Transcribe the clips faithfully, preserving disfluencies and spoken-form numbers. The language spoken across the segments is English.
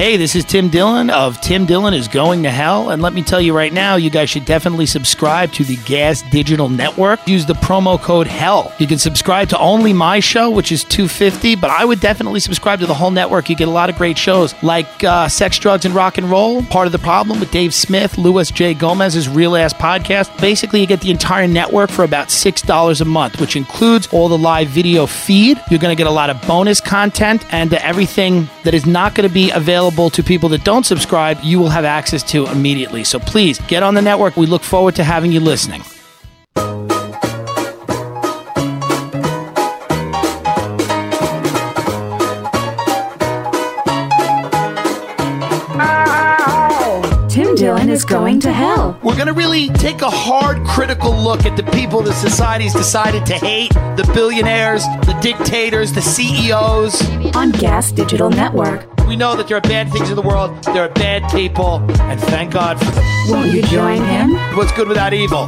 Hey, this is Tim Dillon of Tim Dillon is Going to Hell. And let me tell you right now, you guys should definitely subscribe to the Gas Digital Network. Use the promo code HELL. You can subscribe to only my show, which is two hundred fifty dollars, but I would definitely subscribe to the whole network. You get a lot of great shows like uh, Sex, Drugs, and Rock and Roll, Part of the Problem with Dave Smith, Louis J. Gomez's Real Ass Podcast. Basically, you get the entire network for about six dollars a month, which includes all the live video feed. You're going to get a lot of bonus content, and uh, everything that is not going to be available to people that don't subscribe, you will have access to immediately. So please, get on the network. We look forward to having you listening. Tim Dillon is Going to Hell. We're going to really take a hard, critical look at the people that society's decided to hate, the billionaires, the dictators, the C E Os. On Gas Digital Network. We know that there are bad things in the world, there are bad people, and thank God for them. Won't you join him? What's good without evil?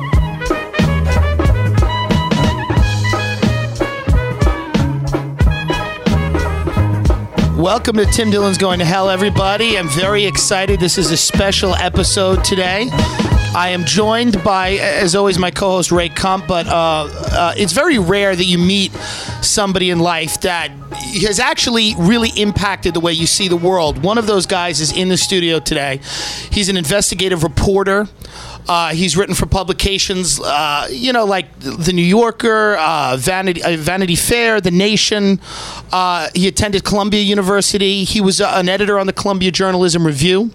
Welcome to Tim Dillon's Going to Hell, everybody. I'm very excited. This is a special episode today. I am joined by, as always, my co-host Ray Kump, but uh, uh, it's very rare that you meet somebody in life that has actually really impacted the way you see the world. One of those guys is in the studio today. He's an investigative reporter. Uh, he's written for publications, uh, you know, like The New Yorker, uh, Vanity, uh, Vanity Fair, The Nation. Uh, he attended Columbia University. He was uh, an editor on the Columbia Journalism Review.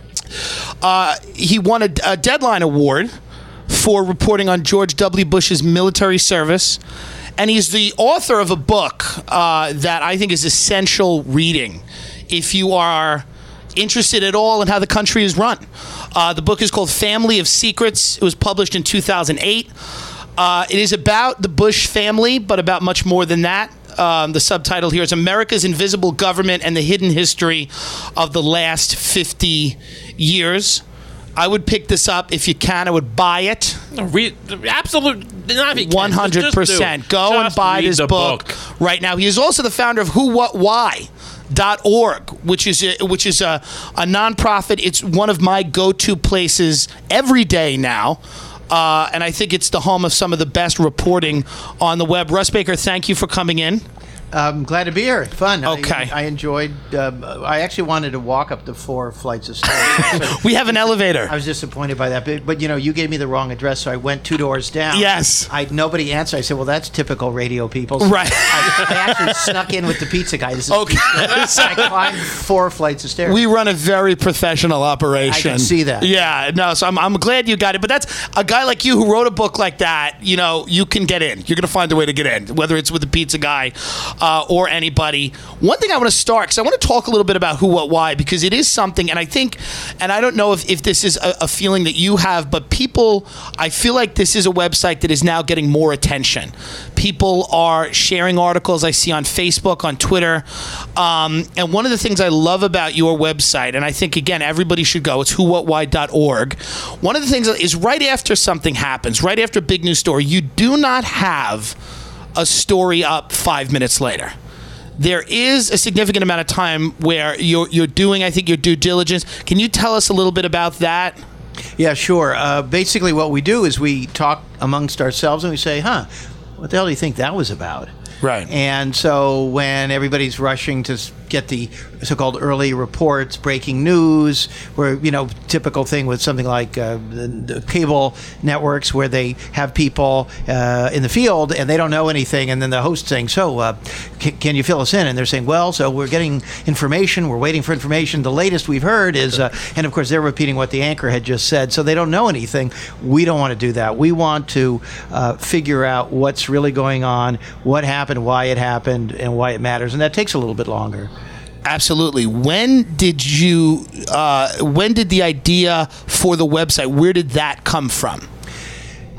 Uh, he won a, a Deadline Award for reporting on George W. Bush's military service. And he's the author of a book uh, that I think is essential reading if you are interested at all in how the country is run. Uh, the book is called Family of Secrets. It was published in two thousand eight. Uh, it is about the Bush family, but about much more than that. Um, the subtitle here is America's Invisible Government and the Hidden History of the Last fifty years. I would pick this up if you can. I would buy it. Read, absolutely, not if you can. one hundred percent. Go Just and buy read this the book, book right now. He is also the founder of Who What Why dot org, which is a, which is a, a nonprofit. It's one of my go-to places every day now. Uh, and I think it's the home of some of the best reporting on the web. Russ Baker, thank you for coming in. I'm glad to be here. Fun. Okay. I, I enjoyed. Uh, I actually wanted to walk up the four flights of stairs. We have an elevator. I was disappointed by that, but, but you know, you gave me the wrong address, so I went two doors down. Yes. I nobody answered. I said, "Well, that's typical radio people." So right. I, I actually snuck in with the pizza guy. This is okay. I climbed four flights of stairs. We run a very professional operation. I can see that. Yeah. No. So I'm I'm glad you got it. But that's a guy like you who wrote a book like that. You know, you can get in. You're gonna find a way to get in, whether it's with the pizza guy uh, or anybody. One thing I want to start, because I want to talk a little bit about Who, What, Why, because it is something, and I think, and I don't know if, if this is a, a feeling that you have, but people, I feel like this is a website that is now getting more attention. People are sharing articles I see on Facebook, on Twitter, um, and one of the things I love about your website, and I think, again, everybody should go, it's who what why dot org. One of the things is right after something happens, right after a big news story, you do not have a story up five minutes later. There is a significant amount of time where you're you're doing, I think, your due diligence. Can you tell us a little bit about that? Yeah, sure. Uh, basically, what we do is we talk amongst ourselves and we say, "Huh, what the hell do you think that was about?" Right. And so when everybody's rushing to get the so-called early reports, breaking news, where, you know, typical thing with something like uh, the, the cable networks where they have people uh, in the field and they don't know anything, and then the host saying, so uh, c- can you fill us in? And they're saying, well, so we're getting information, we're waiting for information. The latest we've heard is, uh, and of course they're repeating what the anchor had just said, so they don't know anything. We don't want to do that. We want to uh, figure out what's really going on, what happened, why it happened, and why it matters, and that takes a little bit longer. Absolutely. When did you, uh, when did the idea for the website, where did that come from?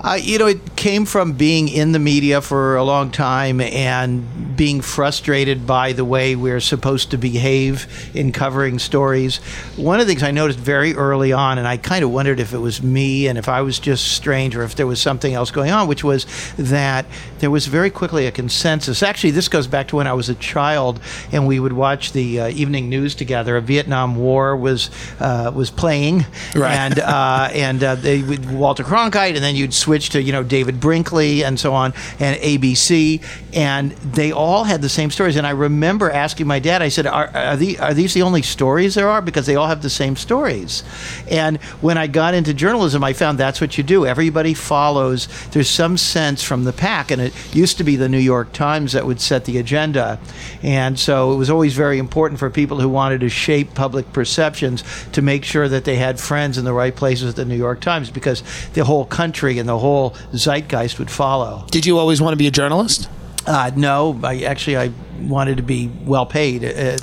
Uh, you know, it came from being in the media for a long time and being frustrated by the way we're supposed to behave in covering stories. One of the things I noticed very early on, and I kind of wondered if it was me and if I was just strange or if there was something else going on, which was that there was very quickly a consensus. Actually, this goes back to when I was a child and we would watch the uh, evening news together. A Vietnam War was uh, was playing, right. and uh, and uh, they would Walter Cronkite, and then you'd switch to, you know, David Brinkley and so on, and A B C, and they all had the same stories. And I remember asking my dad, I said, are, are, the, are these the only stories there are? Because they all have the same stories. And when I got into journalism, I found that's what you do. Everybody follows. There's some sense from the pack, and it used to be the New York Times that would set the agenda. And so it was always very important for people who wanted to shape public perceptions to make sure that they had friends in the right places at the New York Times, because the whole country and the whole zeitgeist would follow. Did you always want to be a journalist? Uh, no, I actually I wanted to be well paid, uh,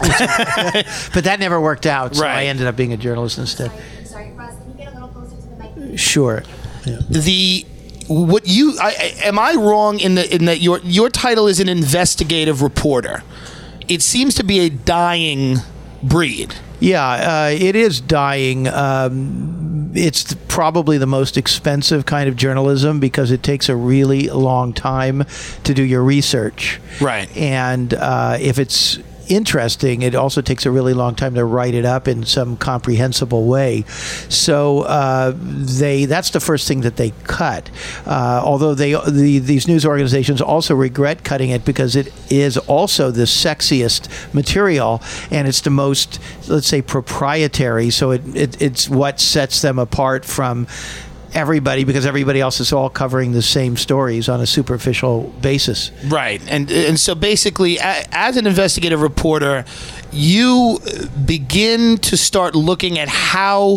but that never worked out. So right. I ended up being a journalist instead. Sorry, sorry, Russ, can you get a little closer to the mic? Sure. Yeah. The what you I, am I wrong in the in that your your title is an investigative reporter? It seems to be a dying breed. Yeah, uh, it is dying. Um, it's probably the most expensive kind of journalism because it takes a really long time to do your research. Right. And uh, if it's interesting, it also takes a really long time to write it up in some comprehensible way. So uh, they that's the first thing that they cut. Uh, although they the, these news organizations also regret cutting it because it is also the sexiest material and it's the most, let's say, proprietary. So it, it it's what sets them apart from everybody, because everybody else is all covering the same stories on a superficial basis. Right. And and so basically, a, as an investigative reporter, you begin to start looking at how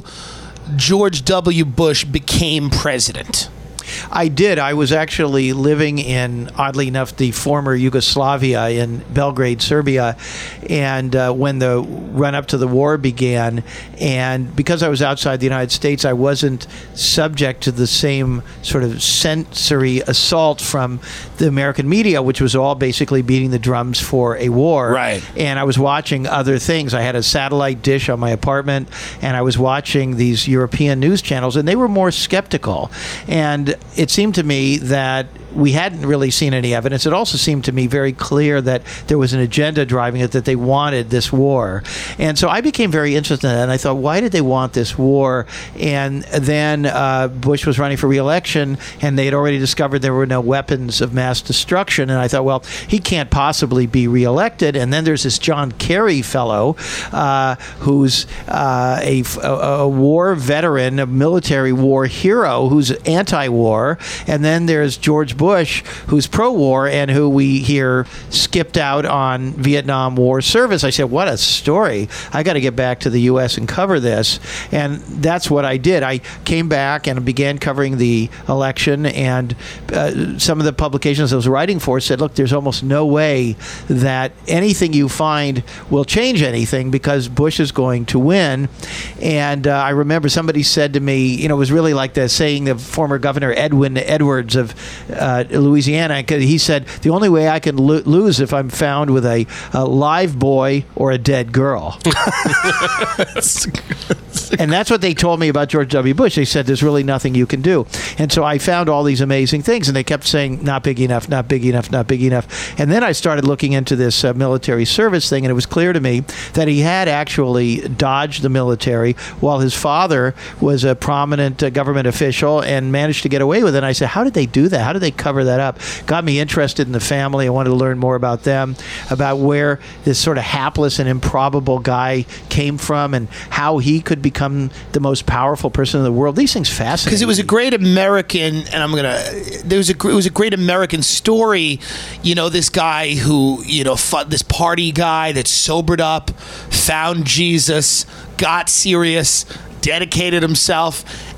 George W. Bush became president. I did. I was actually living in, oddly enough, the former Yugoslavia in Belgrade, Serbia, and uh, when the run-up to the war began, and because I was outside the United States, I wasn't subject to the same sort of sensory assault from the American media, which was all basically beating the drums for a war. Right. And I was watching other things. I had a satellite dish on my apartment, and I was watching these European news channels, and they were more skeptical. And it seemed to me that we hadn't really seen any evidence. It also seemed to me very clear that there was an agenda driving it, that they wanted this war. And so I became very interested in that, and I thought, why did they want this war? And then uh, Bush was running for re-election, and they had already discovered there were no weapons of mass destruction, and I thought, well, he can't possibly be re-elected. And then there's this John Kerry fellow uh, who's uh, a, a, a war veteran, a military war hero who's anti-war, and then there's George Bush, who's pro-war and who we hear skipped out on Vietnam War service. I said, what a story. I got to get back to the U S and cover this. And that's what I did. I came back and began covering the election, and uh, some of the publications I was writing for said, look, there's almost no way that anything you find will change anything because Bush is going to win. And uh, I remember somebody said to me, you know, it was really like the saying of former Governor Edwin Edwards of uh, Uh, Louisiana. He said, the only way I can lo- lose if I'm found with a, a live boy or a dead girl. And that's what they told me about George W. Bush. They said, there's really nothing you can do. And so I found all these amazing things, and they kept saying, not big enough, not big enough, not big enough. And then I started looking into this uh, military service thing, and it was clear to me that he had actually dodged the military while his father was a prominent uh, government official and managed to get away with it. And I said, how did they do that? How did they cover that up? Got me interested in the family. I wanted to learn more about them, about where this sort of hapless and improbable guy came from and how he could become the most powerful person in the world. These things fascinate me. Because it was a great American, and I'm gonna. There was a it was a great American story. You know, this guy who you know fought, this party guy that sobered up, found Jesus, got serious, dedicated himself,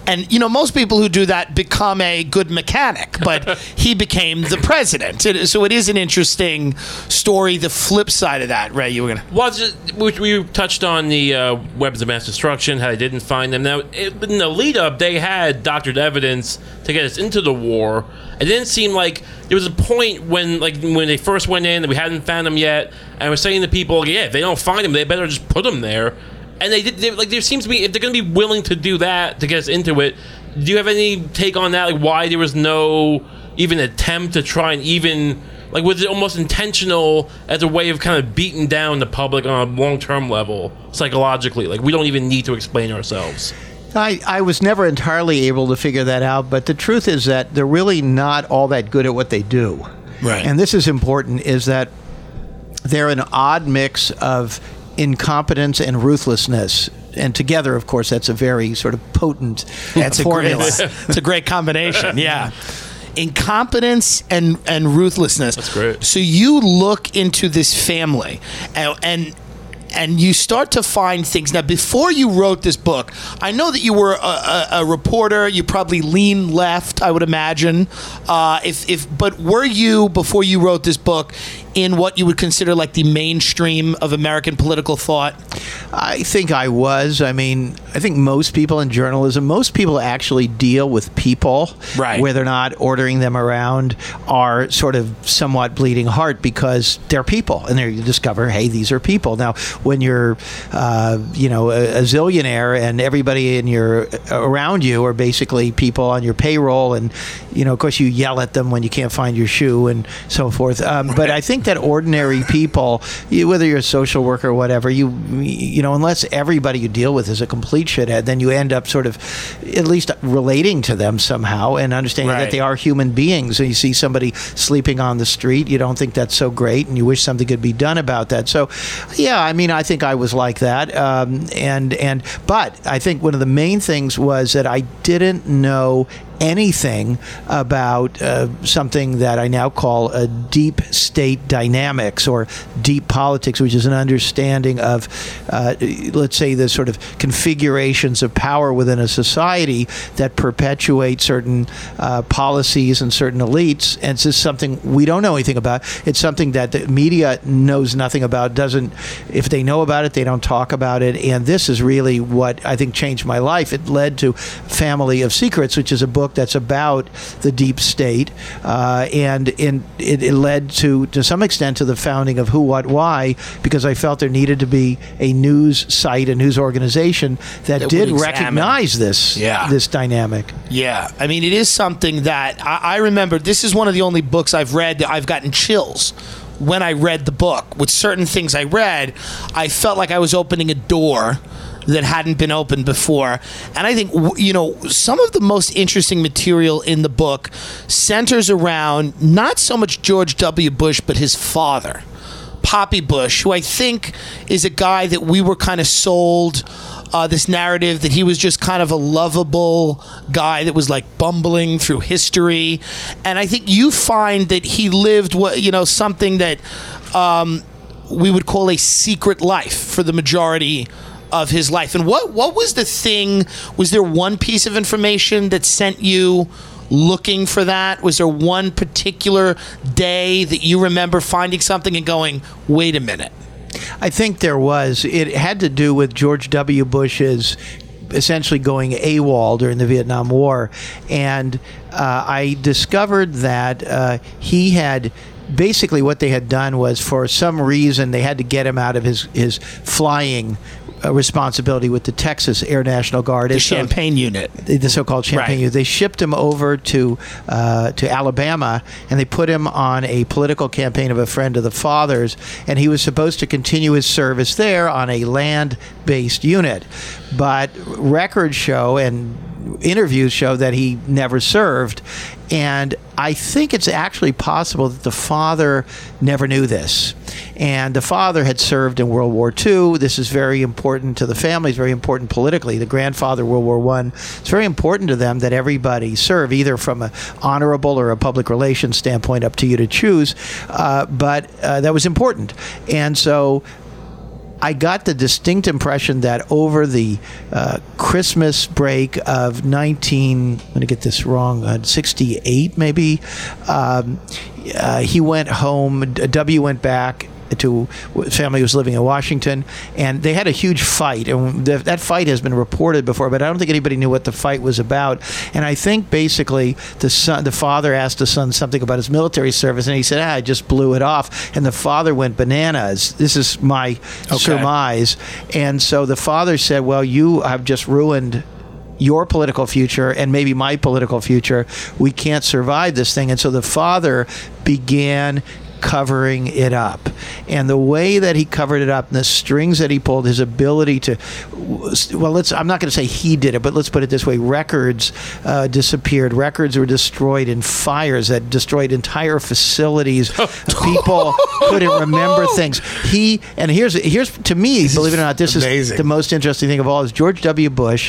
And, you know, most people who do that become a good mechanic, but he became the president. It, so it is an interesting story, the flip side of that. Ray, you were going to... Well, we, we touched on the uh, weapons of mass destruction, how they didn't find them. Now, it, in the lead-up, they had doctored evidence to get us into the war. It didn't seem like there was a point when, like, when they first went in, that we hadn't found them yet, and we're saying to people, yeah, if they don't find them, they better just put them there. And they did, they, like, there seems to be, if they're going to be willing to do that to get us into it, do you have any take on that? Like, why there was no even attempt to try and even, like, was it almost intentional as a way of kind of beating down the public on a long-term level, psychologically? Like, we don't even need to explain ourselves. I, I was never entirely able to figure that out, but the truth is that they're really not all that good at what they do. Right. And this is important, is that they're an odd mix of incompetence and ruthlessness. And together, of course, that's a very sort of potent that's formula. A great, it's a great combination, yeah. Incompetence and, and ruthlessness. That's great. So you look into this family, and, and and you start to find things. Now, before you wrote this book, I know that you were a, a, a reporter. You probably lean left, I would imagine. Uh, if, if, but were you, before you wrote this book, in what you would consider like the mainstream of American political thought? I think I was. I mean, I think most people in journalism, most people actually deal with people, right, where they're not ordering them around, are sort of somewhat bleeding heart because they're people, and there you discover, hey, these are people. Now, when you're, uh, you know, a, a zillionaire and everybody in your around you are basically people on your payroll, and you know, of course, you yell at them when you can't find your shoe and so forth. Um, but I think that ordinary people, you, whether you're a social worker or whatever, you you know, unless everybody you deal with is a complete shithead, then you end up sort of at least relating to them somehow and understanding right. that they are human beings. And you see somebody sleeping on the street, you don't think that's so great, and you wish something could be done about that. So, yeah, I mean, I think I was like that. Um, and and but I think one of the main things was that I didn't know anything about uh, something that I now call a deep state dynamics or deep politics, which is an understanding of, uh, let's say, the sort of configurations of power within a society that perpetuate certain uh, policies and certain elites. And it's just something we don't know anything about. It's something that the media knows nothing about, doesn't, if they know about it, they don't talk about it. And this is really what I think changed my life. It led to Family of Secrets, which is a book that's about the deep state, uh, and in, it, it led to, to some extent, to the founding of Who, What, Why, because I felt there needed to be a news site, a news organization that, that did recognize this, yeah. this dynamic. Yeah, I mean, it is something that I, I remember. This is one of the only books I've read that I've gotten chills when I read the book. With certain things I read, I felt like I was opening a door that hadn't been opened before. And I think, you know, some of the most interesting material in the book centers around not so much George W. Bush, but his father, Poppy Bush, who I think is a guy that we were kind of sold uh, this narrative that he was just kind of a lovable guy that was like bumbling through history. And I think you find that he lived, what you know, something that um, we would call a secret life for the majority of his life. And what what was the thing? Was there one piece of information that sent you looking for that? Was there one particular day that you remember finding something and going, wait a minute? I think there was. It had to do with George W. Bush's essentially going AWOL during the Vietnam War. And uh, I discovered that uh, he had basically, what they had done was, for some reason, they had to get him out of his, his flying uh, responsibility with the Texas Air National Guard. The Champagne Unit. The so-called Champagne right. Unit. They shipped him over to uh, to Alabama, and they put him on a political campaign of a friend of the father's, and he was supposed to continue his service there on a land-based unit. But records show and interviews show that he never served. And I think it's actually possible that the father never knew this. And the father had served in World War Two. This is very important to the family. It's very important politically. The grandfather, World War One. It's very important to them that everybody serve, either from an honorable or a public relations standpoint, up to you to choose. Uh, but uh, that was important. And so I got the distinct impression that over the uh, Christmas break of nineteen, I'm going to get this wrong, uh, sixty-eight maybe, um, uh, he went home, W went back to family who was living in Washington, and they had a huge fight, and th- that fight has been reported before, but I don't think anybody knew what the fight was about. And I think basically the son, the father asked the son something about his military service, and he said, ah, I just blew it off, and the father went bananas. This is my Okay. surmise. And so the father said, well, you have just ruined your political future and maybe my political future. We can't survive this thing. And so the father began covering it up, and the way that he covered it up and the strings that he pulled, his ability to, well, let's, I'm not going to say he did it, but let's put it this way, records uh, disappeared, records were destroyed in fires that destroyed entire facilities. People couldn't remember things. He, and here's, here's to me, believe it or not, this amazing. is the most interesting thing of all, is George W. Bush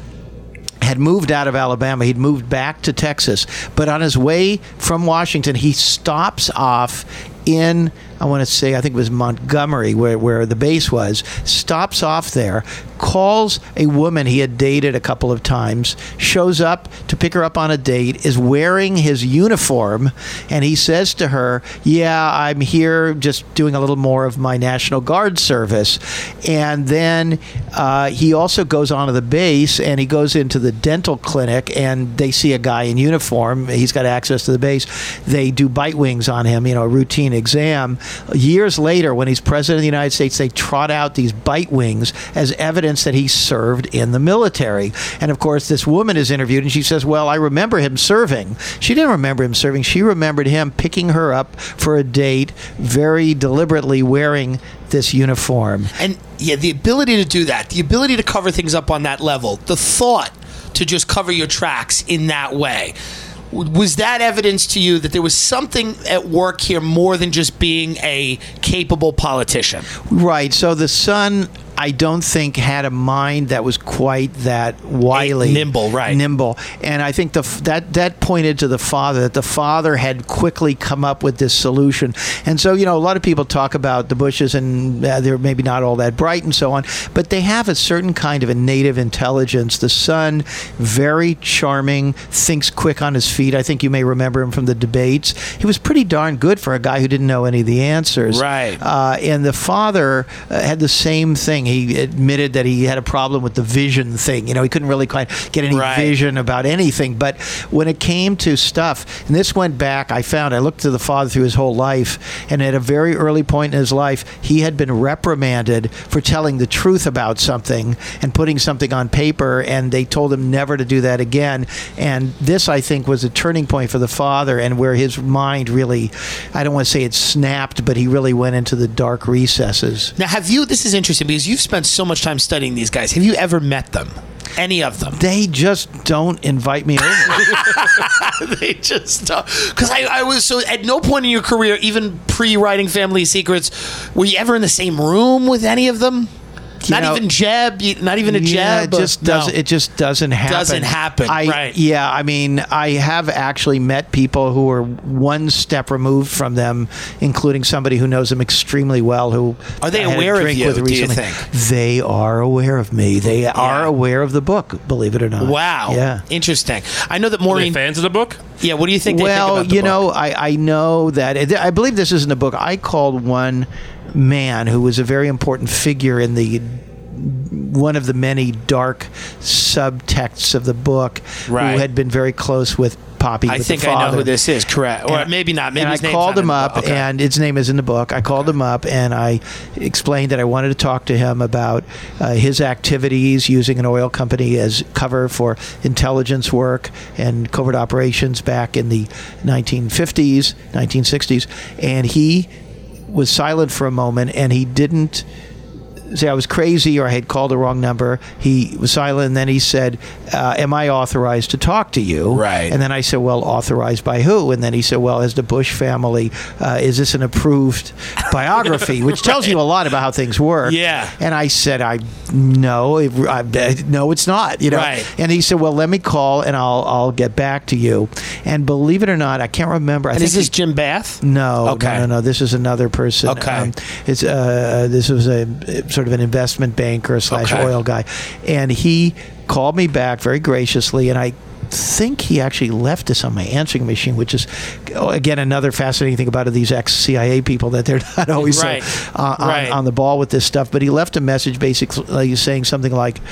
had moved out of Alabama. He'd moved back to Texas. But on his way from Washington, he stops off in, I want to say, I think it was Montgomery, where, where the base was, stops off there, calls a woman he had dated a couple of times, shows up to pick her up on a date, is wearing his uniform, and he says to her, yeah, I'm here just doing a little more of my National Guard service. And then uh, he also goes onto the base, and he goes into the dental clinic, and they see a guy in uniform. He's got access to the base. They do bite wings on him, you know, a routine exam. Years later, when he's president of the United States, they trot out these bite wings as evidence that he served in the military. And of course, this woman is interviewed, and she says, well, I remember him serving. She didn't remember him serving. She remembered him picking her up for a date, very deliberately wearing this uniform. And yeah, the ability to do that, the ability to cover things up on that level, the thought to just cover your tracks in that way. Was that evidence to you that there was something at work here more than just being a capable politician? Right. So the son, I don't think, had a mind that was quite that wily, nimble, right? Nimble, and I think the that that pointed to the father, that the father had quickly come up with this solution. And so, you know, a lot of people talk about the Bushes, and uh, they're maybe not all that bright and so on, but they have a certain kind of a native intelligence. The son, very charming, thinks quick on his feet. I think you may remember him from the debates. He was pretty darn good for a guy who didn't know any of the answers. Right. Uh, and the father uh, had the same thing. He admitted that he had a problem with the vision thing. You know, he couldn't really quite get any right. vision about anything. But when it came to stuff, and this went back, I found, I looked to the father through his whole life, and at a very early point in his life, he had been reprimanded for telling the truth about something and putting something on paper, and they told him never to do that again. And this, I think, was a turning point for the father, and where his mind really, I don't want to say it snapped, but he really went into the dark recesses. Now, have you, this is interesting because you've spent so much time studying these guys. Have you ever met them? Any of them? They just don't invite me over. They just don't. Because I, I was so, at no point in your career, even pre-writing Family Secrets, were you ever in the same room with any of them? You not know, even Jeb, not even a yeah, Jeb. it just no. doesn't. It just doesn't happen. Doesn't happen, I, right? Yeah, I mean, I have actually met people who are one step removed from them, including somebody who knows them extremely well. Who Are they I had a aware of drink you, with do you recently. think? They are aware of me. They are aware of the book. Believe it or not. Wow. Yeah. Interesting. I know that Are they Maureen. fans of the book? Yeah. What do you think? They Well, think about the you book? know, I, I know that I believe this isn't a book. I called one man who was a very important figure in the one of the many dark subtexts of the book, Right. who had been very close with Poppy. I with think the I know father. who this is. Correct, or And- maybe not. Maybe and his I name's called not in him the up, book. Okay. and his name is in the book. I called him up, and I explained that I wanted to talk to him about uh, his activities using an oil company as cover for intelligence work and covert operations back in the nineteen fifties, nineteen sixties, and he was silent for a moment, and he didn't say I was crazy or I had called the wrong number. He was silent, and then he said, uh, am I authorized to talk to you? Right. And then I said, well, authorized by who? And then he said, well, as the Bush family, uh, is this an approved biography? Which tells you a lot about how things work. Yeah. And I said, I no, it, I, no, it's not. You know. Right. And he said, well, let me call and I'll I'll get back to you. And believe it or not, I can't remember. I And think is this he- Jim Bath? no, Okay. no, no, no. This is another person. Okay. Um, it's uh, this was a sort sort of an investment banker slash Okay. oil guy. And he called me back very graciously, and I think he actually left this on my answering machine, which is, oh, again, another fascinating thing about these ex-C I A people, that they're not always Right. so, uh, Right. on, on the ball with this stuff. But he left a message basically saying something like,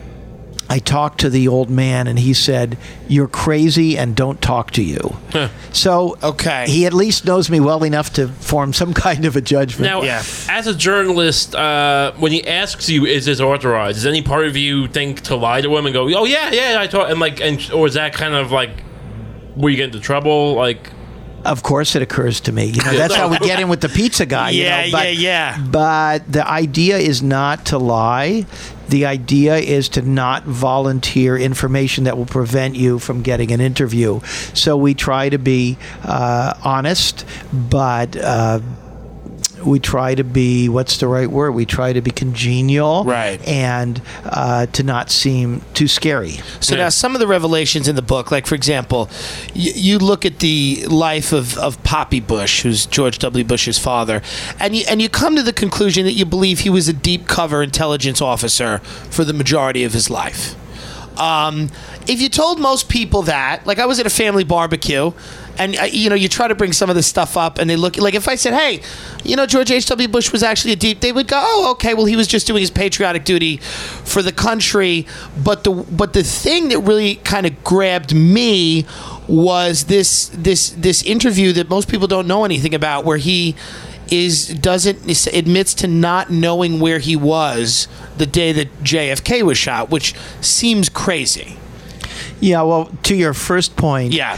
I talked to the old man and he said, "You're crazy and don't talk to you." Huh. So Okay. he at least knows me well enough to form some kind of a judgment. Now, Yeah. as a journalist, uh, when he asks you, "Is this authorized?" Does any part of you think to lie to him and go, "Oh yeah, yeah, I thought," and like, and or is that kind of like, were you get into trouble? Like, Of course, it occurs to me. You know, that's how we get in with the pizza guy. you Yeah, know, but, yeah, yeah. But the idea is not to lie. The idea is to not volunteer information that will prevent you from getting an interview. So we try to be uh, honest, but uh, we try to be, what's the right word? We try to be congenial, Right. and uh, to not seem too scary. So Yeah. now some of the revelations in the book, like for example, you, you look at the life of, of Poppy Bush, who's George W. Bush's father, and you and you come to the conclusion that you believe he was a deep cover intelligence officer for the majority of his life. Um, if you told most people that, like I was at a family barbecue, and uh, you know, you try to bring some of this stuff up, and they look like if I said, "Hey, you know, George H W. Bush was actually a deep," they would go, "Oh, okay, well, he was just doing his patriotic duty for the country." But the but the thing that really kind of grabbed me was this this this interview that most people don't know anything about, where he is doesn't admits to not knowing where he was the day that J F K was shot, which seems crazy. Yeah, well, to your first point, Yeah.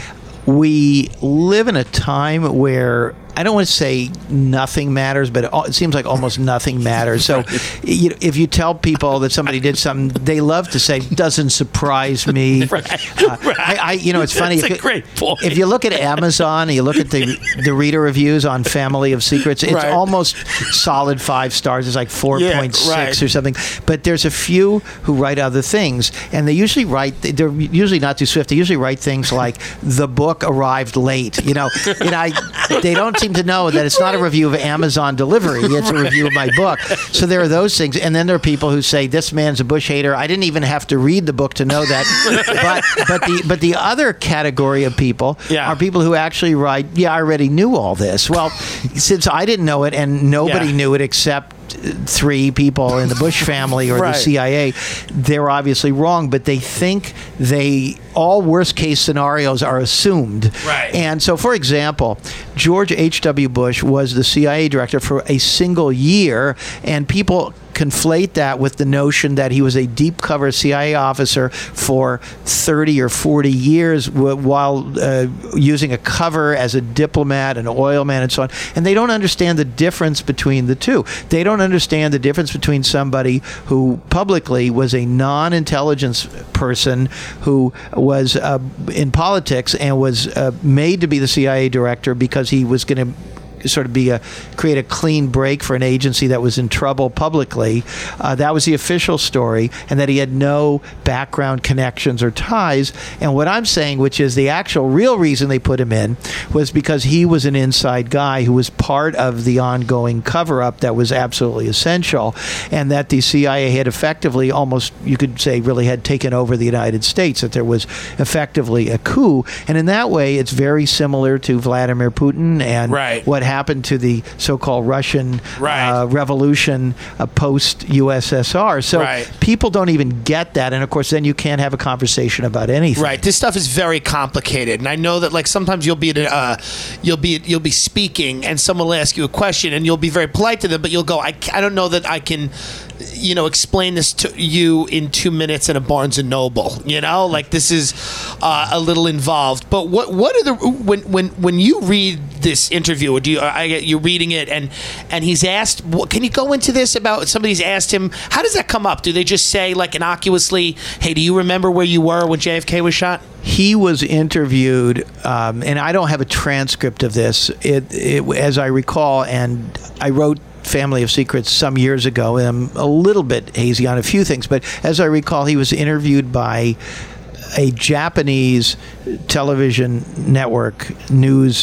we live in a time where I don't want to say nothing matters, but it, al- it seems like almost nothing matters. So, you know, if you tell people that somebody did something, they love to say, "Doesn't surprise me." Right. Uh, I, I, you know, it's funny. That's if a you- great point. If you look at Amazon and you look at the the reader reviews on Family of Secrets, it's Right. almost solid five stars. It's like four point six Yeah, right. or something. But there's a few who write other things, and they usually write. They're usually not too swift. They usually write things like, "The book arrived late." You know, and I they don't seem to know that it's not a review of Amazon delivery. It's a review of my book. So there are those things, and then there are people who say, "This man's a Bush hater." I didn't even have to read the book to know that. but but the but the other category of people Yeah. are people who actually write, "Yeah, I already knew all this." Well, since I didn't know it, and nobody Yeah. knew it except three people in the Bush family or Right. the C I A, they're obviously wrong, but they think they all worst case scenarios are assumed. Right. And so, for example, George H W. Bush was the C I A director for a single year, and people conflate that with the notion that he was a deep cover C I A officer for thirty or forty years w- while uh, using a cover as a diplomat, an oil man, and so on. And they don't understand the difference between the two. They don't understand the difference between somebody who publicly was a non-intelligence person who was uh, in politics and was uh, made to be the C I A director because he was going to sort of be a create a clean break for an agency that was in trouble publicly. Uh, that was the official story, and that he had no background connections or ties. And what I'm saying, which is the actual real reason they put him in, was because he was an inside guy who was part of the ongoing cover-up that was absolutely essential, and that the C I A had effectively, almost you could say, really had taken over the United States, that there was effectively a coup. And in that way, it's very similar to Vladimir Putin and Right. what happened to the so-called Russian Right. uh, revolution uh, post-U S S R. So Right. people don't even get that, and of course, then you can't have a conversation about anything. Right. This stuff is very complicated, and I know that like sometimes you'll be at a, uh, you'll be you'll be speaking, and someone will ask you a question, and you'll be very polite to them, but you'll go, I, I don't know that I can, you know, explain this to you in two minutes in a Barnes and Noble. You know, like this is uh, a little involved. But what what are the when when when you read this interview, or do you I get you're reading it, and and he's asked, what, can you go into this about somebody's asked him, how does that come up? Do they just say like innocuously, hey, do you remember where you were when J F K was shot? He was interviewed, um, and I don't have a transcript of this, it, it, as I recall, and I wrote Family of Secrets some years ago, and I'm a little bit hazy on a few things, but as I recall, he was interviewed by a Japanese television network news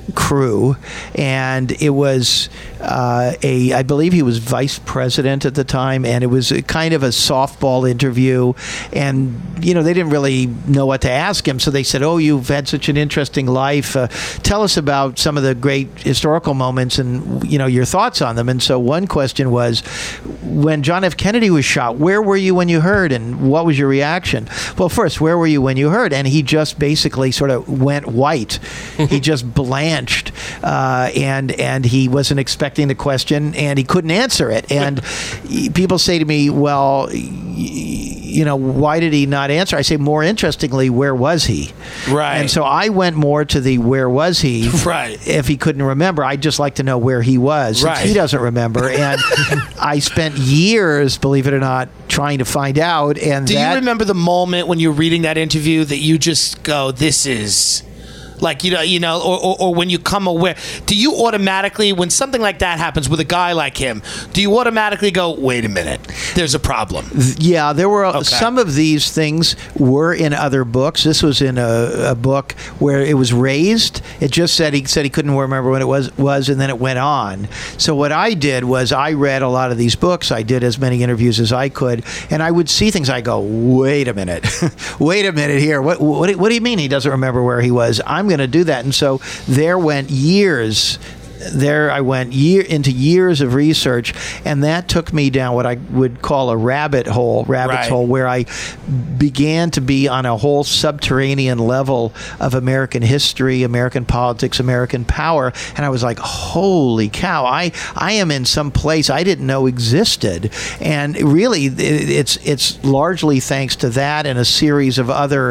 crew, and it was uh, a, I believe he was vice president at the time, and it was a kind of a softball interview, and you know they didn't really know what to ask him, so they said, "Oh, you've had such an interesting life. Uh, tell us about some of the great historical moments and you know your thoughts on them." And so one question was, when John F. Kennedy was shot, where were you when you heard, and what was your reaction? Well, first, where were you when you heard? And he just basically sort of went white. He just blanched, uh, and and he wasn't expecting the question, and he couldn't answer it. And people say to me, well, you know, why did he not answer? I say, more interestingly, where was he? Right. And so I went more to the where was he? Right. If he couldn't remember, I'd just like to know where he was. Right. Since he doesn't remember. And I spent years, believe it or not, trying to find out. And Do that, you remember the moment when you're reading that interview that you just go, this is... Like, you know, you know, or, or, or when you come aware, do you automatically, when something like that happens with a guy like him, do you automatically go, wait a minute, there's a problem? Yeah, there were Okay. some of these things were in other books. This was in a, a book where it was raised. It just said he said he couldn't remember when it was was, and then it went on. So what I did was I read a lot of these books. I did as many interviews as I could, and I would see things. I go, wait a minute, wait a minute here. What what what do you mean he doesn't remember where he was? I'm going to do that. And so there went years. There I went year into years of research, and that took me down what I would call a rabbit hole, rabbit's Right. hole, where I began to be on a whole subterranean level of American history, American politics, American power, and I was like, holy cow, I, I am in some place I didn't know existed. And really, it's it's largely thanks to that and a series of other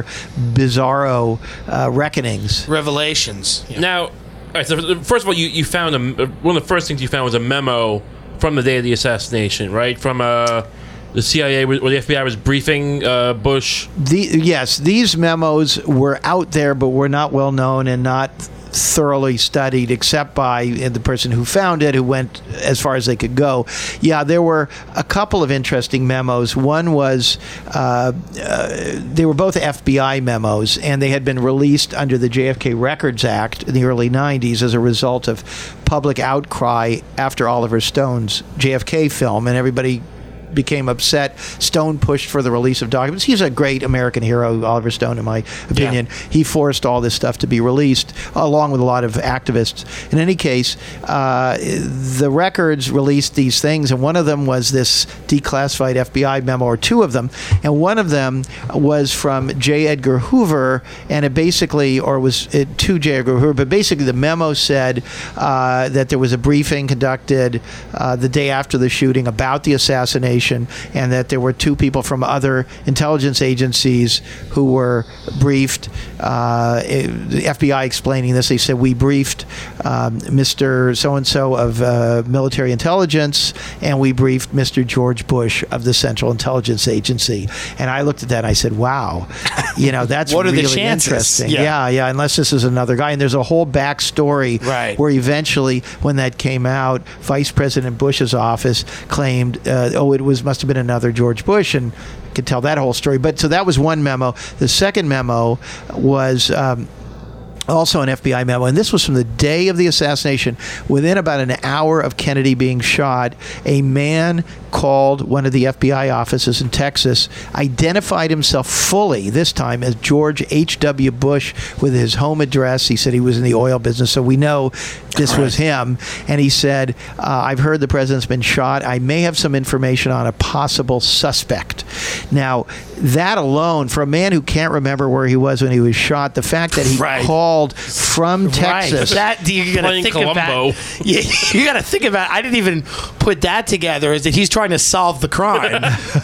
bizarro uh, reckonings. Revelations. Yeah. Now, all right, so first of all, you, you found a, one of the first things you found was a memo from the day of the assassination, right? From uh, the C I A or the F B I was briefing uh, Bush. The, yes, these memos were out there, but were not well known and not thoroughly studied, except by the person who found it, who went as far as they could go. Yeah, there were a couple of interesting memos. One was, uh, uh, they were both F B I memos, and they had been released under the J F K Records Act in the early nineties as a result of public outcry after Oliver Stone's J F K film, and everybody became upset. Stone pushed for the release of documents. He's a great American hero, Oliver Stone, in my opinion. Yeah. He forced all this stuff to be released, along with a lot of activists. In any case, uh, the records released these things, and one of them was this declassified F B I memo, or two of them, and one of them was from J. Edgar Hoover, and it basically, or was it to J. Edgar Hoover, but basically the memo said uh, that there was a briefing conducted uh, the day after the shooting about the assassination, and that there were two people from other intelligence agencies who were briefed. Uh, the F B I explaining this, they said, we briefed um, Mister So-and-so of uh, military intelligence, and we briefed Mister George Bush of the Central Intelligence Agency. And I looked at that and I said, wow, you know, that's what are really the chances? interesting. Yeah. yeah, yeah, unless this is another guy. And there's a whole backstory Right. where eventually, when that came out, Vice President Bush's office claimed, uh, oh, it was must have been another George Bush, and could tell that whole story. But so that was one memo. The second memo was um, also an F B I memo, and this was from the day of the assassination. Within about an hour of Kennedy being shot, a man called one of the F B I offices in Texas, identified himself fully, this time as George H W. Bush, with his home address. He said he was in the oil business, so we know this Correct. was him. And he said, uh, I've heard the president's been shot. I may have some information on a possible suspect. Now, that alone, for a man who can't remember where he was when he was shot, the fact that he Right. called from Texas. Right. That you got to Playing think Columbo. about. Yeah, you got to think about. I didn't even put that together. Is that he's trying to solve the crime?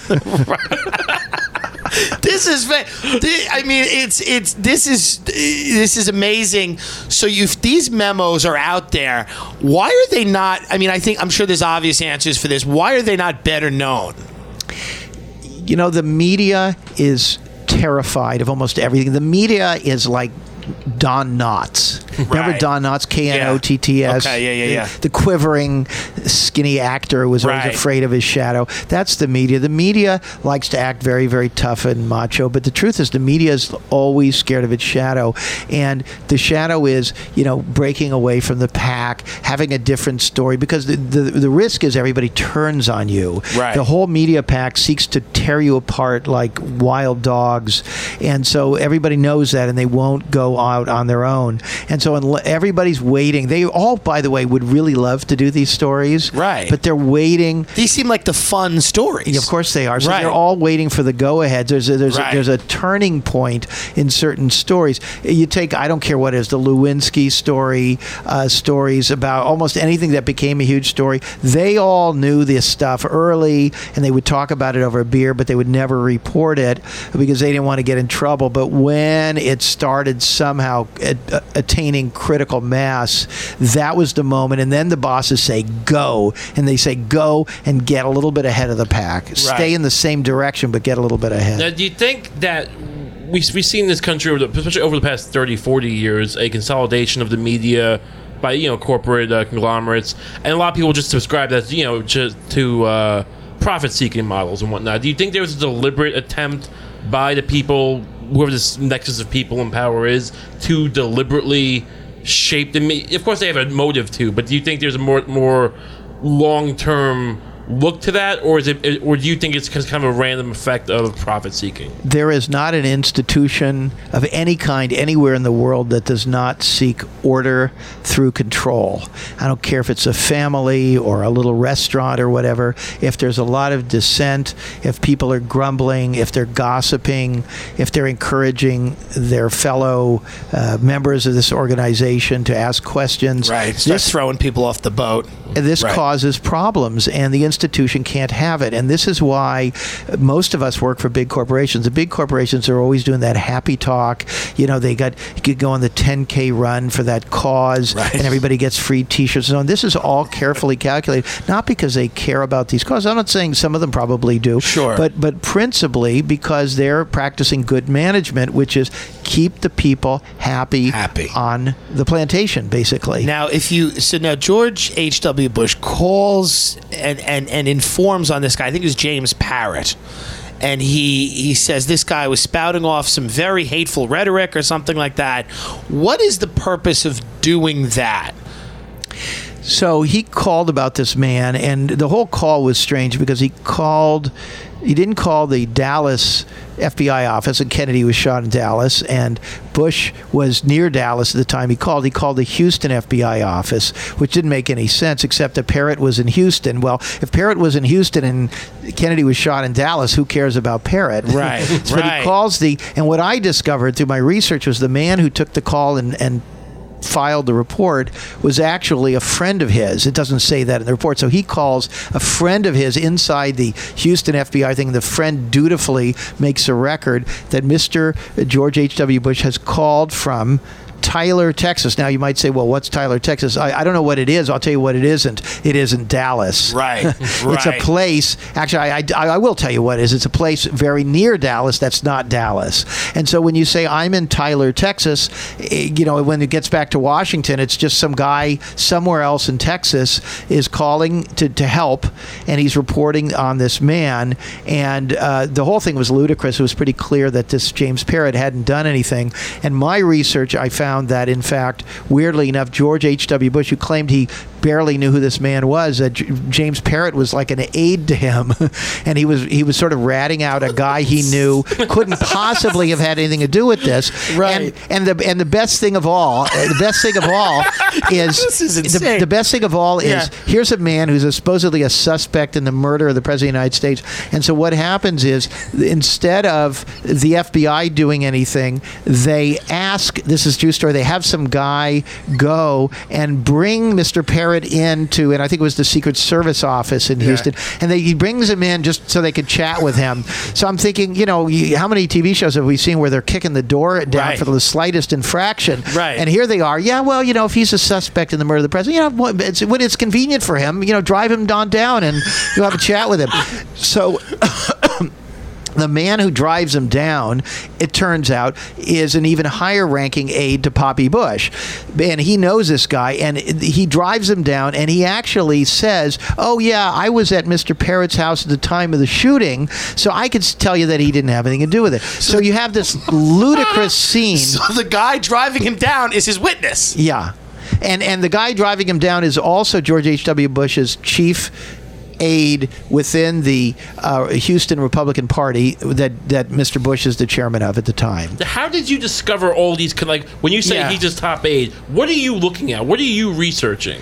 This is. fa- thi- I mean, it's it's. This is this is amazing. So you these memos are out there. Why are they not? I mean, I think I'm sure there's obvious answers for this. Why are they not better known? You know, the media is terrified of almost everything. The media is like Don Knotts. Remember Right. Don Knotts, K N O T T S? Okay, yeah, yeah, yeah. The, the quivering, skinny actor who was always Right. afraid of his shadow. That's the media. The media likes to act very, very tough and macho, but the truth is the media is always scared of its shadow. And the shadow is, you know, breaking away from the pack, having a different story, because the, the, the risk is everybody turns on you. Right. The whole media pack seeks to tear you apart like wild dogs. And so everybody knows that, and they won't go out on their own. And so unle- everybody's waiting. They all, by the way, would really love to do these stories. Right. But they're waiting. These seem like the fun stories. Of course they are. So Right. they're all waiting for the go-ahead. There's a, there's Right. a, there's a turning point in certain stories. You take, I don't care what it is, the Lewinsky story, uh, stories about almost anything that became a huge story. They all knew this stuff early, and they would talk about it over a beer, but they would never report it because they didn't want to get in trouble. But when it started somehow at, uh, attaining critical mass, that was the moment. And then the bosses say, go. And they say, go and get a little bit ahead of the pack. Stay in the same direction, but get a little bit ahead. Now, do you think that we, we've seen in this country, over the, especially over the past thirty, forty years, a consolidation of the media by, you know, corporate uh, conglomerates, and a lot of people just subscribe that, you know, just to uh, profit-seeking models and whatnot. Do you think there was a deliberate attempt by the people, whoever this nexus of people in power is, to deliberately shape the media? Of course, they have a motive to, but do you think there's a more more long-term look to that, or is it, or do you think it's kind of a random effect of profit seeking? There is not an institution of any kind anywhere in the world that does not seek order through control. I don't care if it's a family or a little restaurant or whatever. If there's a lot of dissent, if people are grumbling, if they're gossiping, if they're encouraging their fellow uh, members of this organization to ask questions, Right. Start this throwing people off the boat. this Right. causes problems, and the institution can't have it. And this is why most of us work for big corporations. The big corporations are always doing that happy talk. You know, they got you could go on the ten K run for that cause, Right. and everybody gets free T-shirts and so on. This is all carefully calculated, not because they care about these causes. I'm not saying some of them probably do, Sure. but but principally because they're practicing good management, which is keep the people happy, Happy. on the plantation, basically. Now, if you so now George H W. Bush calls and, and, and informs on this guy. I think it was James Parrott, and he he says this guy was spouting off some very hateful rhetoric or something like that. What is the purpose of doing that? So he called about this man, and the whole call was strange because he called. He didn't call the Dallas F B I office, and Kennedy was shot in Dallas, and Bush was near Dallas at the time he called. He called the Houston F B I office, which didn't make any sense, except that Parrott was in Houston. Well, if Parrott was in Houston and Kennedy was shot in Dallas, who cares about Parrott? Right, So right. he calls the, and what I discovered through my research was the man who took the call and, and filed the report was actually a friend of his. It doesn't say that in the report. So he calls a friend of his inside the Houston F B I thing. The friend dutifully makes a record that Mister George H W. Bush has called from Tyler, Texas. Now you might say, well, what's Tyler, Texas? I, I don't know what it is. I'll tell you what it isn't. It isn't Dallas. Right, It's a right. place, actually, I, I, I will tell you what it is. It's a place very near Dallas that's not Dallas. And so when you say, I'm in Tyler, Texas, eh, you know, when it gets back to Washington, it's just some guy somewhere else in Texas is calling to, to help, and he's reporting on this man. And uh, the whole thing was ludicrous. It was pretty clear that this James Parrott hadn't done anything. And my research, I found that, in fact, weirdly enough, George H W. Bush, who claimed he barely knew who this man was, that J- James Parrott was like an aide to him, and he was he was sort of ratting out a guy he knew couldn't possibly have had anything to do with this. Right. And, and the and the best thing of all, uh, the best thing of all is, This is the, insane. the best thing of all is Yeah. here's a man who's a, supposedly a suspect in the murder of the President of the United States. And so what happens is, instead of the F B I doing anything, they ask, this is a true story, they have some guy go and bring Mister Parrott into, and I think it was the Secret Service office in Houston, and they, he brings him in just so they could chat with him. So I'm thinking, you know, you, how many T V shows have we seen where they're kicking the door down Right. for the slightest infraction? Right. And here they are. Yeah, well, you know, if he's a suspect in the murder of the president, you know, it's, when it's convenient for him, you know, drive him on down and you'll have a chat with him. So The man who drives him down, it turns out, is an even higher ranking aide to Poppy Bush. And he knows this guy, and he drives him down, and he actually says, oh, yeah, I was at Mister Parrott's house at the time of the shooting, so I could tell you that he didn't have anything to do with it. So you have this ludicrous scene. So the guy driving him down is his witness. Yeah. And, and the guy driving him down is also George H W. Bush's chief aide within the uh, Houston Republican Party that, that Mister Bush is the chairman of at the time. How did you discover all these, like, when you say Yeah. he's his top aide, what are you looking at? What are you researching?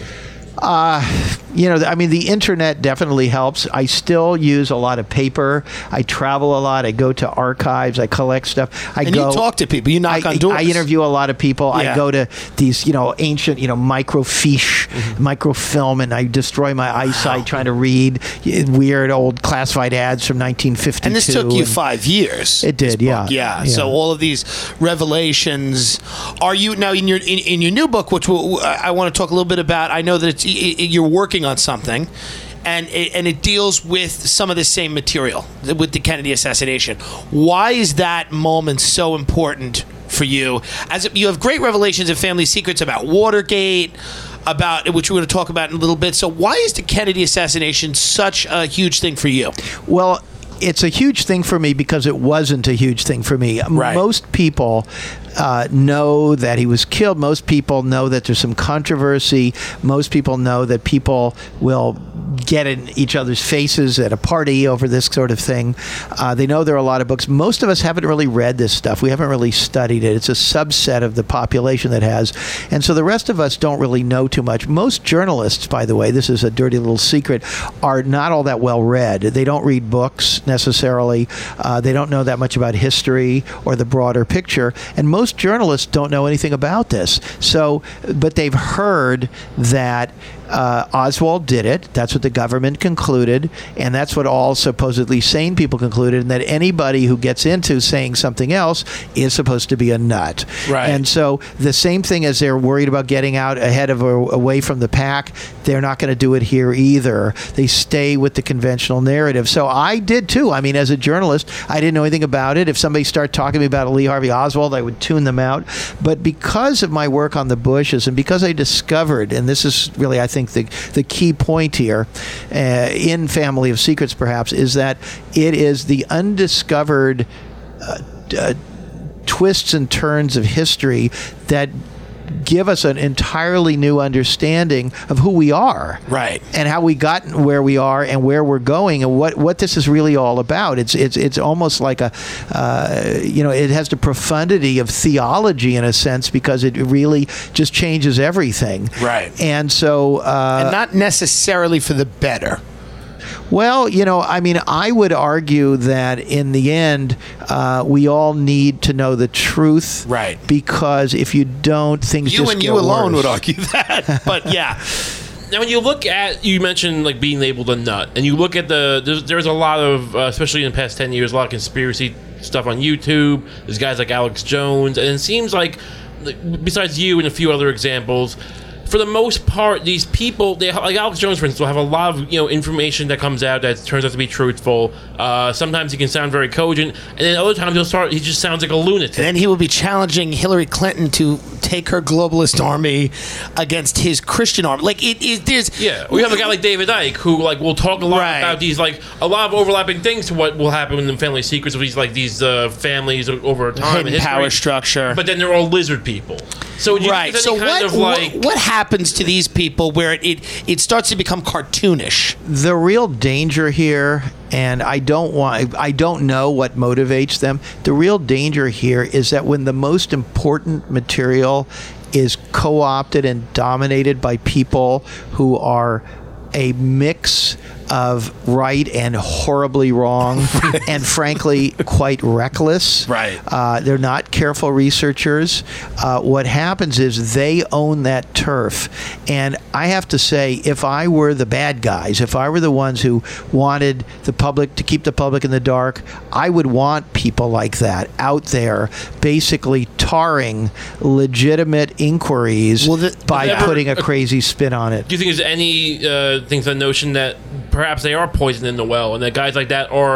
Uh, you know, I mean, the internet definitely helps. I still use a lot of paper. I travel a lot. I go to archives. I collect stuff. I And go, you talk to people. You knock I, on doors. I interview a lot of people. Yeah. I go to these, you know, ancient, you know, microfiche, Mm-hmm. microfilm, and I destroy my eyesight trying to read weird old classified ads from nineteen fifty-two. And this took you and- five years. It did, this yeah. book. yeah. Yeah. So all of these revelations. Are you now in your in, in your new book, which we'll, I want to talk a little bit about? I know that it's, you're working on something, and it, and it deals with some of the same material with the Kennedy assassination. Why is that moment so important for you? As you have great revelations and family secrets about Watergate, about which we're going to talk about in a little bit. So why is the Kennedy assassination such a huge thing for you? Well, it's a huge thing for me because it wasn't a huge thing for me. Right. Most people uh, know that he was killed. Most people know that there's some controversy. Most people know that people will get in each other's faces at a party over this sort of thing. Uh, they know there are a lot of books. Most of us haven't really read this stuff. We haven't really studied it. It's a subset of the population that has. And so the rest of us don't really know too much. Most journalists, by the way, this is a dirty little secret, are not all that well read. They don't read books necessarily. Uh, they don't know that much about history or the broader picture. And most journalists don't know anything about this. So, but they've heard that Uh, Oswald did it. That's what the government concluded, and that's what all supposedly sane people concluded, and that anybody who gets into saying something else is supposed to be a nut. Right. And so the same thing as they're worried about getting out ahead of or away from the pack, they're not going to do it here either. They stay with the conventional narrative. So I did too. I mean, as a journalist, I didn't know anything about it. If somebody started talking to me about Lee Harvey Oswald, I would tune them out. But because of my work on the Bushes, and because I discovered, and this is really, I think, the the key point here uh, in Family of Secrets, perhaps, is that it is the undiscovered uh, uh, twists and turns of history that give us an entirely new understanding of who we are, Right. and how we got where we are, and where we're going, and what, what this is really all about. It's it's it's almost like a, uh, you know, it has the profundity of theology in a sense, because it really just changes everything. Right. And so, uh, And not necessarily for the better. well, you know, I mean, I would argue that in the end, uh, we all need to know the truth. Right. Because if you don't, things You just and get you alone worse. would argue that. But yeah. Now, when you look at, you mentioned like being labeled a nut, and you look at the, there's, there's a lot of, uh, especially in the past ten years, a lot of conspiracy stuff on YouTube. There's guys like Alex Jones, and it seems like, like, besides you and a few other examples, for the most part, these people, they, like Alex Jones, for instance, will have a lot of, you know, information that comes out that turns out to be truthful. Uh, sometimes he can sound very cogent, and then other times he'll start, he just sounds like a lunatic. And then he will be challenging Hillary Clinton to take her globalist army against his Christian army. Like it is, there's Yeah, we have a guy like David Icke who like will talk a lot Right. about these like a lot of overlapping things to what will happen in the Family Secrets of these like these uh, families over time hidden in history. power structure. But then they're all lizard people. So do you Right. think there's So any kind what, of like what what happens to these people where it, it it starts to become cartoonish? The real danger here, and I don't want, I don't know what motivates them. The real danger here is that when the most important material is co-opted and dominated by people who are a mix of right and horribly wrong, and frankly quite reckless. Right. Uh, they're not careful researchers. Uh, what happens is they own that turf. And I have to say, if I were the bad guys, if I were the ones who wanted the public to keep the public in the dark, I would want people like that out there basically tarring legitimate inquiries Well, the- by Never- putting a crazy spin on it. do you think there's any uh, things, the notion that perhaps they are poison in the well, and that guys like that are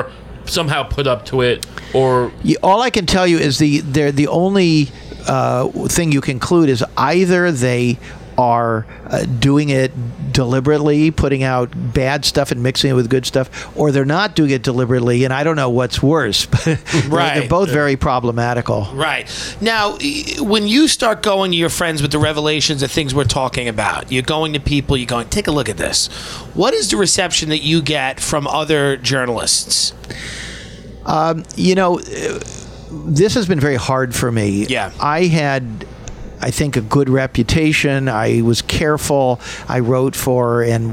somehow put up to it, or Yeah, all I can tell you is the they're the only uh, thing you conclude is either they are uh, doing it deliberately, putting out bad stuff and mixing it with good stuff, or they're not doing it deliberately, and I don't know what's worse. Right. They're both very problematical. Right. Now, e- when you start going to your friends with the revelations of things we're talking about, you're going to people, you're going, take a look at this. What is the reception that you get from other journalists? Um, you know, uh, this has been very hard for me. Yeah. I had, I think, a good reputation. I was careful. I wrote for and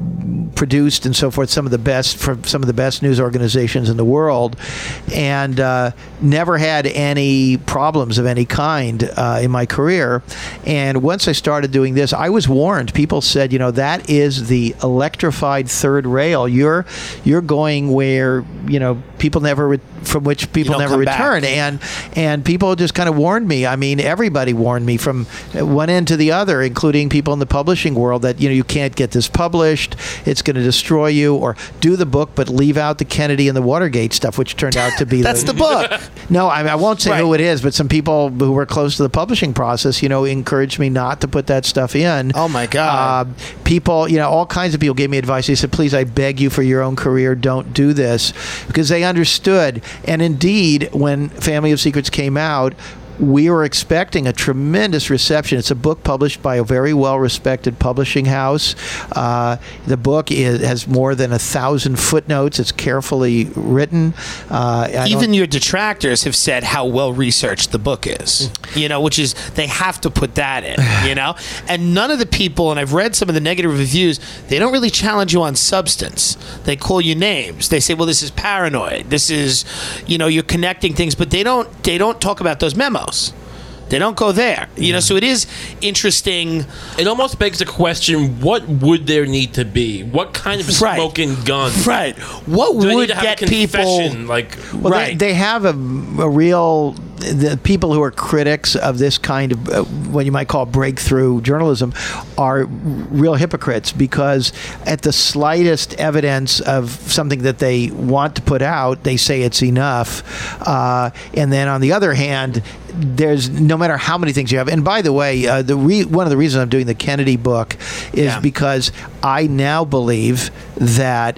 w- produced and so forth some of the best for some of the best news organizations in the world, and uh, never had any problems of any kind uh, in my career. And once I started doing this, I was warned. People said, you know, that is the electrified third rail. You're you're going where, you know, people never re- from which people don't never come back. return. And and people just kind of warned me. I mean, everybody warned me from one end to the other, including people in the publishing world, that, you know, you can't get this published. It's going to destroy you. Or do the book, but leave out the Kennedy and the Watergate stuff, which turned out to be That's the book. No, I, mean, I won't say Right. who it is, but some people who were close to the publishing process, you know, encouraged me not to put that stuff in. Oh, my God. Uh, people, you know, all kinds of people gave me advice. They said, please, I beg you for your own career, don't do this, because they understood. And indeed, when Family of Secrets came out, we were expecting a tremendous reception. It's a book published by a very well-respected publishing house. Uh, the book is, has more than a thousand footnotes. It's carefully written. Uh, I Even don't- your detractors have said how well researched the book is, you know, which is, they have to put that in, you know? And none of the people, and I've read some of the negative reviews, they don't really challenge you on substance. They call you names. They say, well, this is paranoid. This is, you know, you're connecting things, but they don't, they don't talk about those memos. They don't go there, you know. So it is interesting. it almost begs the question: what would there need to be? What kind of Right. smoking gun? Right. What Do they need would to have get a people? confession? Like, Well, Right. they, they have a, a real, the people who are critics of this kind of uh, what you might call breakthrough journalism are real hypocrites, because at the slightest evidence of something that they want to put out, they say it's enough. Uh, and then on the other hand, there's no matter how many things you have. And by the way, uh, the re- one of the reasons I'm doing the Kennedy book is Yeah. because I now believe that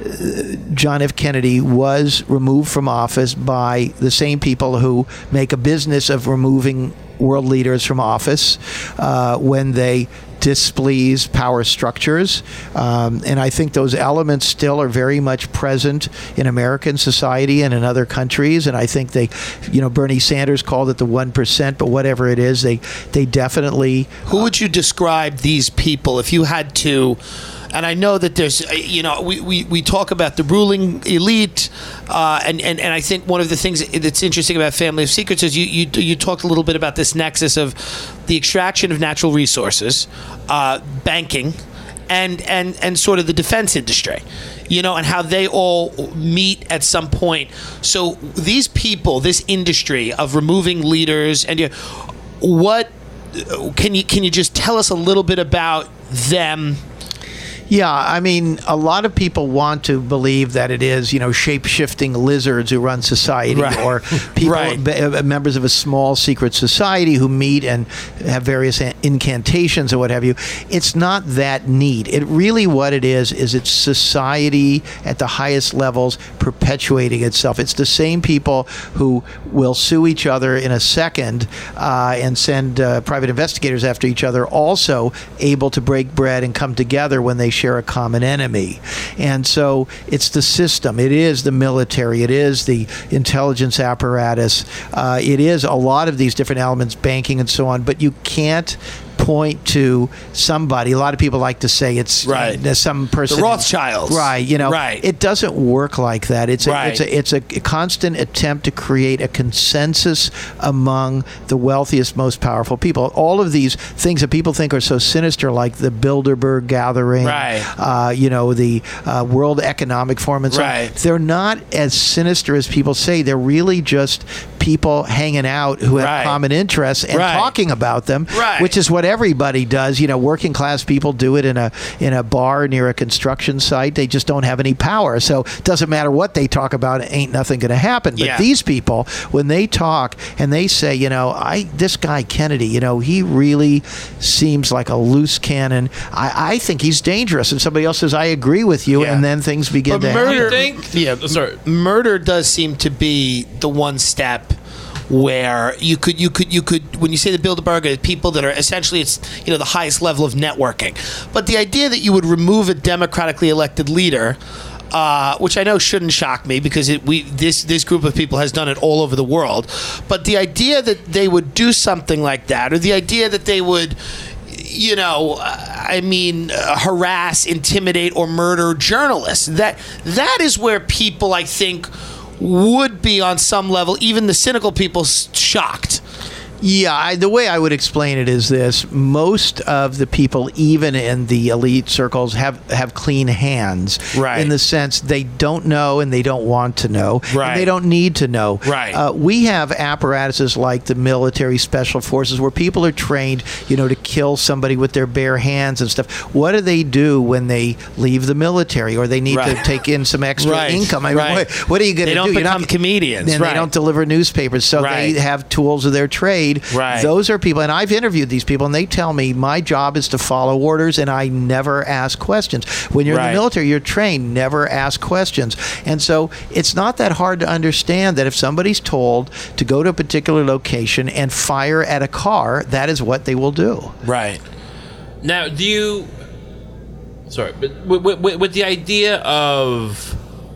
John F. Kennedy was removed from office by the same people who make a business of removing world leaders from office uh, when they displease power structures. Um, and I think those elements still are very much present in American society and in other countries. And I think they, you know, Bernie Sanders called it the one percent, but whatever it is, they, they definitely... Who would you describe these people if you had to? And I know that there's, uh, you know, we, we, we talk about the ruling elite, uh, and, and, and I think one of the things that's interesting about Family of Secrets is you, you, you talked a little bit about this nexus of the extraction of natural resources, uh, banking, and, and, and sort of the defense industry, you know, and how they all meet at some point. So these people, this industry of removing leaders, and you, what can you can you just tell us a little bit about them? Yeah, I mean, a lot of people want to believe that it is, you know, shape-shifting lizards who run society, Right. or people, Right. b- uh, members of a small secret society who meet and have various a- incantations or what have you. It's not that neat. It really, what it is, is it's society at the highest levels perpetuating itself. It's the same people who will sue each other in a second uh, and send uh, private investigators after each other, also able to break bread and come together when they share a common enemy. And so it's the system. It is the military. It is the intelligence apparatus. Uh, it is a lot of these different elements, banking and so on. But you can't point to somebody. A lot of people like to say it's Right. uh, some person. The Rothschilds. Right. You know, Right. it doesn't work like that. It's a, Right. it's a, it's a constant attempt to create a consensus among the wealthiest, most powerful people. All of these things that people think are so sinister, like the Bilderberg Gathering, Right. uh, you know, the uh, World Economic Forum, and so on, Right. they're not as sinister as people say. They're really just people hanging out who have Right. common interests and Right. talking about them, Right. which is what everybody does. You know, working class people do it in a in a bar near a construction site. They just don't have any power, so it doesn't matter what they talk about. Ain't nothing going to happen. But Yeah. these people, when they talk and they say, you know, I this guy Kennedy, you know, he really seems like a loose cannon. I, I think he's dangerous. And somebody else says, I agree with you, Yeah. and then things begin But to murder- happen. I think. Yeah. Sorry. Murder does seem to be the one step where you could you could you could when you say the Bilderberg, people that are essentially, it's, you know, the highest level of networking. But the idea that you would remove a democratically elected leader, uh, which I know shouldn't shock me because it, we this this group of people has done it all over the world. But the idea that they would do something like that, or the idea that they would, you know, I mean, uh, harass, intimidate, or murder journalists. That that is where people, I think, would be on some level, even the cynical people, s- shocked. Yeah, I, the way I would explain it is this: most of the people, even in the elite circles, have have clean hands, Right. in the sense they don't know and they don't want to know, Right. and they don't need to know. Right. Uh, we have apparatuses like the military special forces where people are trained, you know, to kill somebody with their bare hands and stuff. What do they do when they leave the military or they need Right. to take in some extra Right. income? I mean, Right. what, what are you going They to don't do? You're become not, comedians. and Right. they don't deliver newspapers, so Right. they have tools of their trade. Right. Those are people, and I've interviewed these people, and they tell me my job is to follow orders, and I never ask questions. When you're in Right. the military, you're trained never ask questions, and so it's not that hard to understand that if somebody's told to go to a particular location and fire at a car, that is what they will do. Right. Now, do you? Sorry, but with, with, with the idea of.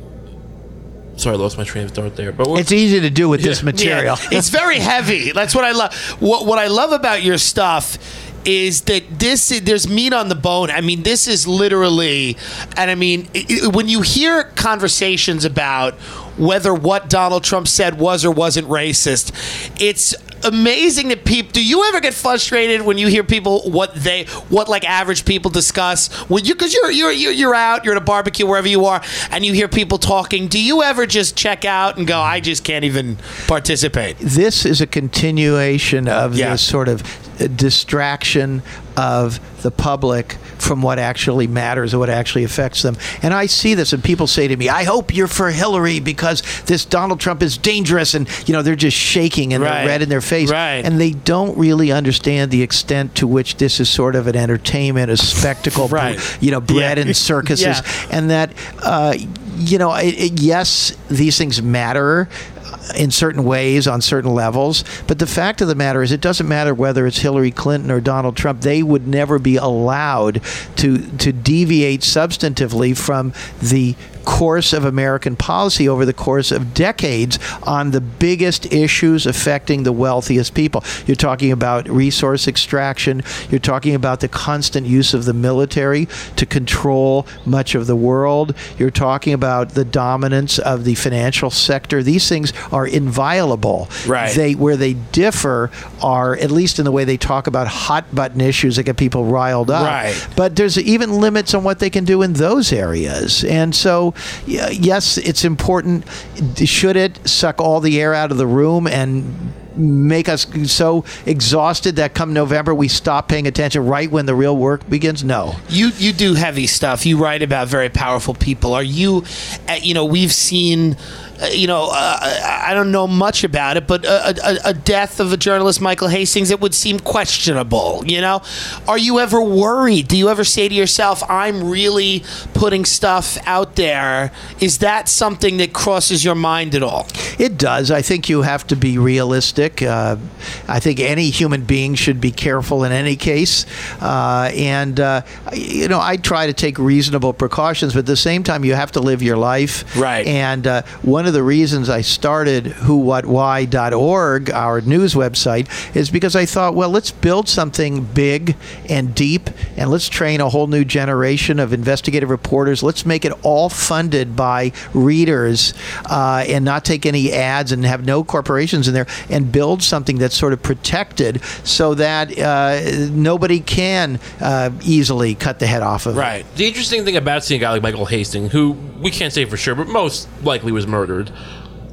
Sorry, I lost my train of thought there. But what- It's easy to do with this Yeah. material. Yeah, it's very heavy. That's what I love. What what I love about your stuff is that this there's meat on the bone. I mean, this is literally, and I mean, it, it- when you hear conversations about whether what Donald Trump said was or wasn't racist, it's amazing that people. Do you ever get frustrated when you hear people what they what like average people discuss when you because you're you're you're you're out, you're at a barbecue wherever you are, and you hear people talking? Do you ever just check out and go, I just can't even participate? This is a continuation of Yeah. this sort of uh, distraction of the public from what actually matters or what actually affects them. And I see this, and people say to me, I hope you're for Hillary because this Donald Trump is dangerous. And, you know, they're just shaking and Right. they're red in their face. Right. And they don't really understand the extent to which this is sort of an entertainment, a spectacle, Right. you know, bred Yeah. in circuses. Yeah. And that, uh, you know, it, it, yes, these things matter in certain ways on certain levels, but the fact of the matter is it doesn't matter whether it's Hillary Clinton or Donald Trump. They would never be allowed to to deviate substantively from the course of American policy over the course of decades on the biggest issues affecting the wealthiest people. You're talking about resource extraction. You're talking about the constant use of the military to control much of the world. You're talking about the dominance of the financial sector. These things are inviolable. Right. They where they differ are, at least in the way they talk about hot button issues that get people riled up. Right. But there's even limits on what they can do in those areas. And so, y- yes, it's important. Should it suck all the air out of the room and make us so exhausted that come November we stop paying attention right when the real work begins? No. You you do heavy stuff. You write about very powerful people. Are you, uh, you know, we've seen, uh, you know, uh, I don't know much about it, but a, a, a death of a journalist, Michael Hastings, it would seem questionable. You know, are you ever worried? Do you ever say to yourself, "I'm really putting stuff out there"? Is that something that crosses your mind at all? It does. I think you have to be realistic. Uh, I think any human being should be careful in any case. Uh, and, uh, you know, I try to take reasonable precautions, but at the same time, you have to live your life. Right. And uh, one of the reasons I started who what why dot org, our news website, is because I thought, well, let's build something big and deep, and let's train a whole new generation of investigative reporters. Let's make it all funded by readers uh, and not take any ads and have no corporations in there, and build something that's sort of protected so that uh, nobody can uh, easily cut the head off of it. Right. The interesting thing about seeing a guy like Michael Hastings, who we can't say for sure, but most likely was murdered,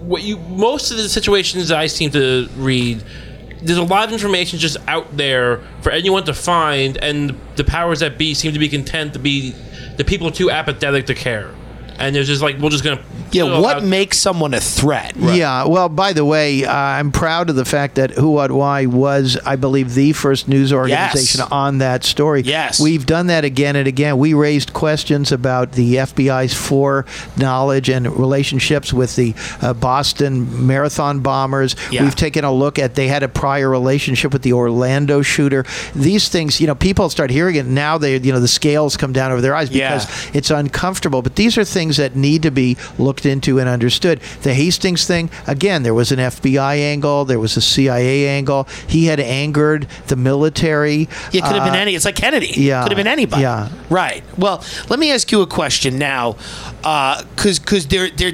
what you most of the situations I seem to read, there's a lot of information just out there for anyone to find, and the powers that be seem to be content to be the people are too apathetic to care. And they're just like, we're just going to... Yeah, what makes someone a threat? Right. Yeah, well, by the way, uh, I'm proud of the fact that Who What Why was, I believe, the first news organization yes. on that story. Yes. We've done that again and again. We raised questions about the F B I's foreknowledge and relationships with the uh, Boston Marathon bombers. Yeah. We've taken a look at, they had a prior relationship with the Orlando shooter. These things, you know, people start hearing it, now they, you know, the scales come down over their eyes because Yeah. it's uncomfortable. But these are things that need to be looked into and understood. The Hastings thing, again, there was an F B I angle, there was a C I A angle. He had angered the military. It could have been Uh, any. It's like Kennedy. yeah. Could have been anybody. Yeah. Right. Well, let me ask you a question now, because because they're they're.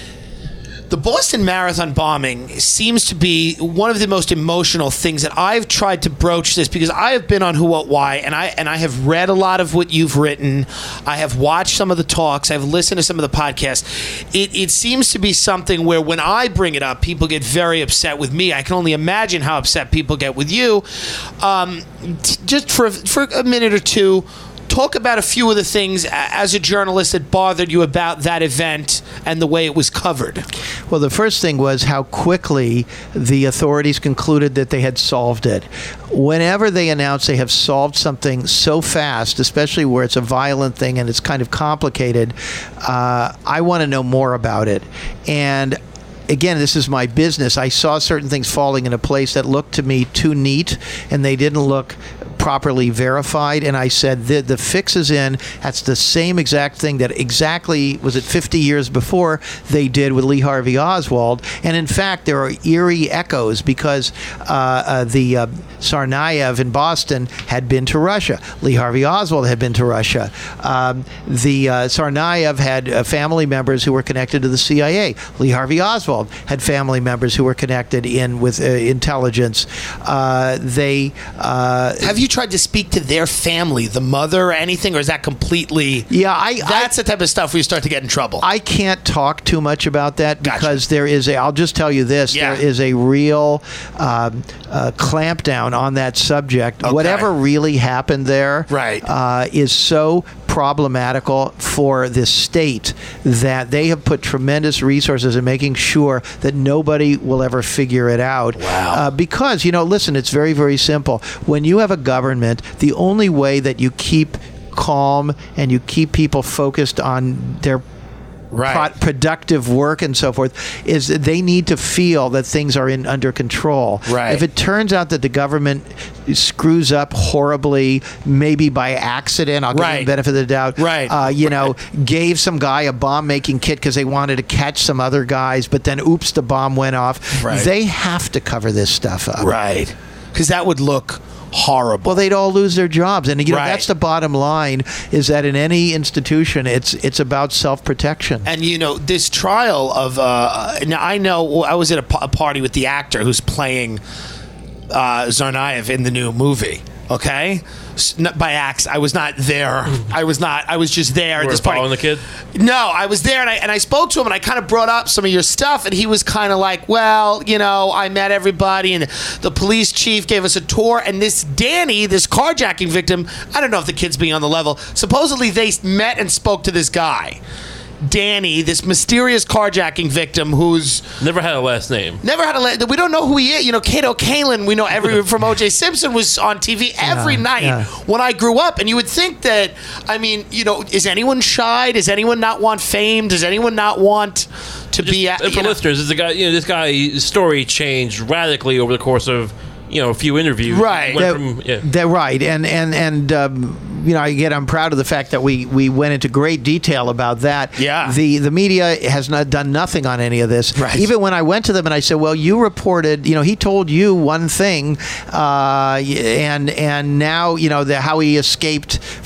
The Boston Marathon bombing seems to be one of the most emotional things that I've tried to broach this because I have been on Who What Why and I and I have read a lot of what you've written. I have watched some of the talks. I've listened to some of the podcasts. It it seems to be something where when I bring it up, people get very upset with me. I can only imagine how upset people get with you. Um, t- just for for a minute or two. Talk about a few of the things as a journalist that bothered you about that event and the way it was covered. Well, the first thing was how quickly the authorities concluded that they had solved it. Whenever they announce they have solved something so fast, especially where it's a violent thing and it's kind of complicated, uh, I want to know more about it. And again, this is my business. I saw certain things falling into place that looked to me too neat, and they didn't look properly verified. And I said, the, the fix is in. That's the same exact thing that exactly, was it fifty years before, they did with Lee Harvey Oswald. And in fact, there are eerie echoes because uh, uh, the uh, Tsarnaev in Boston had been to Russia. Lee Harvey Oswald had been to Russia. Um, the uh, Tsarnaev had uh, family members who were connected to the C I A. Lee Harvey Oswald had family members who were connected in with uh, intelligence. Uh, they uh, Have you tried to speak to their family, the mother, or anything, or is that completely? Yeah, I. That's I, the type of stuff where you start to get in trouble. I can't talk too much about that Gotcha. because there is a. I'll just tell you this: Yeah. there is a real um, uh, clampdown on that subject. Okay. Whatever really happened there, Right. uh, is so problematical for this state that they have put tremendous resources in making sure that nobody will ever figure it out. Wow. Uh, because, you know, listen, it's very, very simple. When you have a government, the only way that you keep calm and you keep people focused on their Right. pro- productive work and so forth is that they need to feel that things are in under control. Right. If it turns out that the government screws up horribly, maybe by accident, I'll give Right. them the benefit of the doubt. Right. Uh, you know, gave some guy a bomb-making kit because they wanted to catch some other guys, but then oops, the bomb went off. Right. They have to cover this stuff up. Right. Because that would look horrible. Well, they'd all lose their jobs, and you know Right. that's the bottom line. Is that in any institution, it's it's about self-protection. And you know, this trial of uh, now I know I was at a, p- a party with the actor who's playing uh, Tsarnaev in the new movie. Okay, S- not by accident. I was not there. I was not. I was just there at We're this party. following the kid? No, I was there, and I and I spoke to him, and I kind of brought up some of your stuff, and he was kind of like, "Well, you know, I met everybody, and the police chief gave us a tour, and this Danny, this carjacking victim, I don't know if the kid's being on the level. Supposedly, they met and spoke to this guy." Danny, this mysterious carjacking victim who's Never had a last name. never had a la- we don't know who he is. You know, Kato Kalin, we know every from O J Simpson was on T V every Yeah, night yeah. when I grew up. And you would think that, I mean, you know, is anyone shy? Does anyone not want fame? Does anyone not want to be at, And for you know- listeners, this is a guy. You know, this guy's story changed radically over the course of you know a few interviews. Right. Went That- from, yeah. They're right, and and and um, you know, again, I'm proud of the fact that we we went into great detail about that. Yeah. The the media has not done nothing on any of this. Right. Even when I went to them and I said, "Well, you reported, you know, he told you one thing, uh, and and now you know the, how he escaped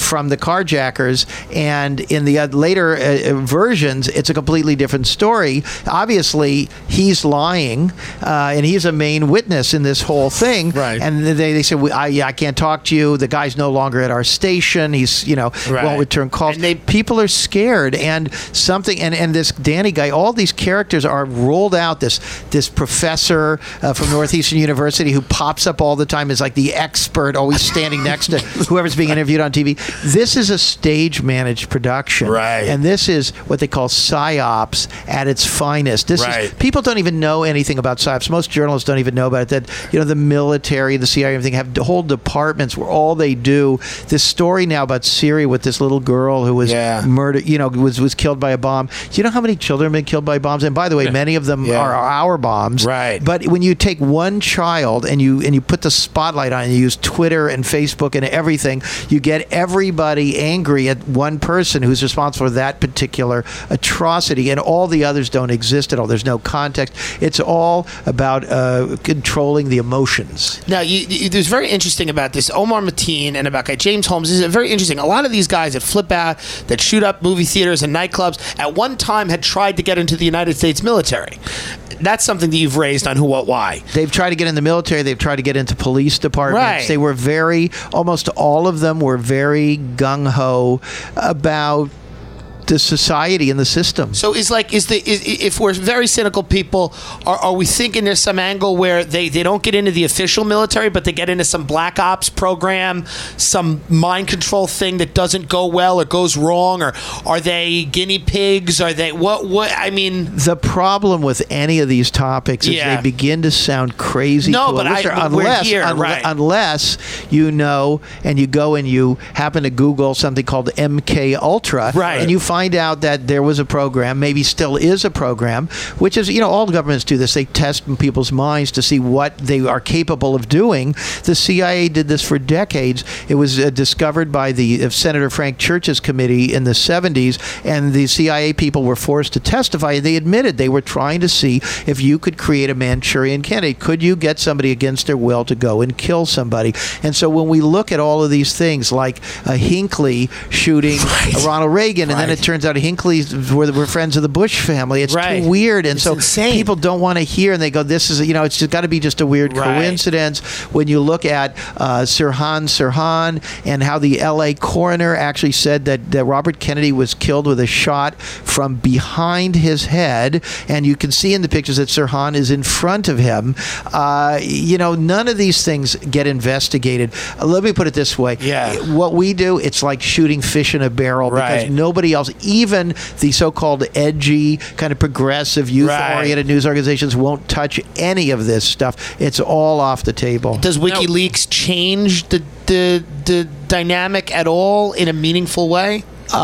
from the carjackers. And in the uh, later uh, versions, it's a completely different story. Obviously, he's lying, uh, and he's a main witness in this whole thing. Right. And they, they said, I, yeah, I can't talk to you. The guy's no longer at our station. He's, you know, Right. won't return calls. And they- People are scared, and something, and, and this Danny guy, all these characters are rolled out. This this professor uh, from Northeastern University who pops up all the time is like the expert, always standing next to whoever's being interviewed on T V. This is a stage managed production, Right. And this is what they call psyops at its finest. This Right. is people don't even know anything about psyops. Most journalists don't even know about it. That you know the military, the C I A, everything have whole departments where all they do. This story now about Syria with this little girl who was Yeah. murdered, you know, was was killed by a bomb. Do you know how many children have been killed by bombs? And by the way, many of them Yeah. are our bombs. Right. But when you take one child and you and you put the spotlight on it, you use Twitter and Facebook and everything, you get everybody angry at one person who's responsible for that particular atrocity, and all the others don't exist at all. There's no context. It's all about uh, controlling the emotions. Now, you, you, there's very interesting about this Omar Mateen and about guy James Holmes. This is very interesting. A lot of these guys that flip out, that shoot up movie theaters and nightclubs, at one time had tried to get into the United States military. That's something that you've raised on Who, What, Why. They've tried to get in the military. They've tried to get into police departments. Right. They were very, almost all of them were very gung-ho about the society and the system. So is like is the is, if we're very cynical people, are, are we thinking there's some angle where they, they don't get into the official military, but they get into some black ops program, some mind control thing that doesn't go well or goes wrong, or are they guinea pigs? Are they what what I mean? The problem with any of these topics is Yeah. they begin to sound crazy. No, to a but I- listener, but we're unless, here, unle- right. unless you know and you go and you happen to Google something called M K Ultra, Right. and you find out that there was a program, maybe still is a program, which is, you know, all governments do this. They test people's minds to see what they are capable of doing. The C I A did this for decades. It was uh, discovered by the uh, Senator Frank Church's committee in the seventies, and the C I A people were forced to testify. They admitted they were trying to see if you could create a Manchurian candidate. Could you get somebody against their will to go and kill somebody? And so when we look at all of these things, like uh, Hinckley shooting Right. Ronald Reagan, and then Right. it turns out Hinckley's were, were friends of the Bush family. It's Right. too weird, and It's so insane. people don't want to hear, and they go, "This is, you know, it's just got to be just a weird Right. coincidence." When you look at uh, Sirhan Sirhan and how the L A coroner actually said that, that Robert Kennedy was killed with a shot from behind his head, and you can see in the pictures that Sirhan is in front of him. Uh, you know, none of these things get investigated. Uh, let me put it this way: Yeah. what we do, it's like shooting fish in a barrel because Right. nobody else, even the so-called edgy, kind of progressive, youth-oriented news organizations won't touch any of this stuff. It's all off the table. Does WikiLeaks change the the the dynamic at all in a meaningful way?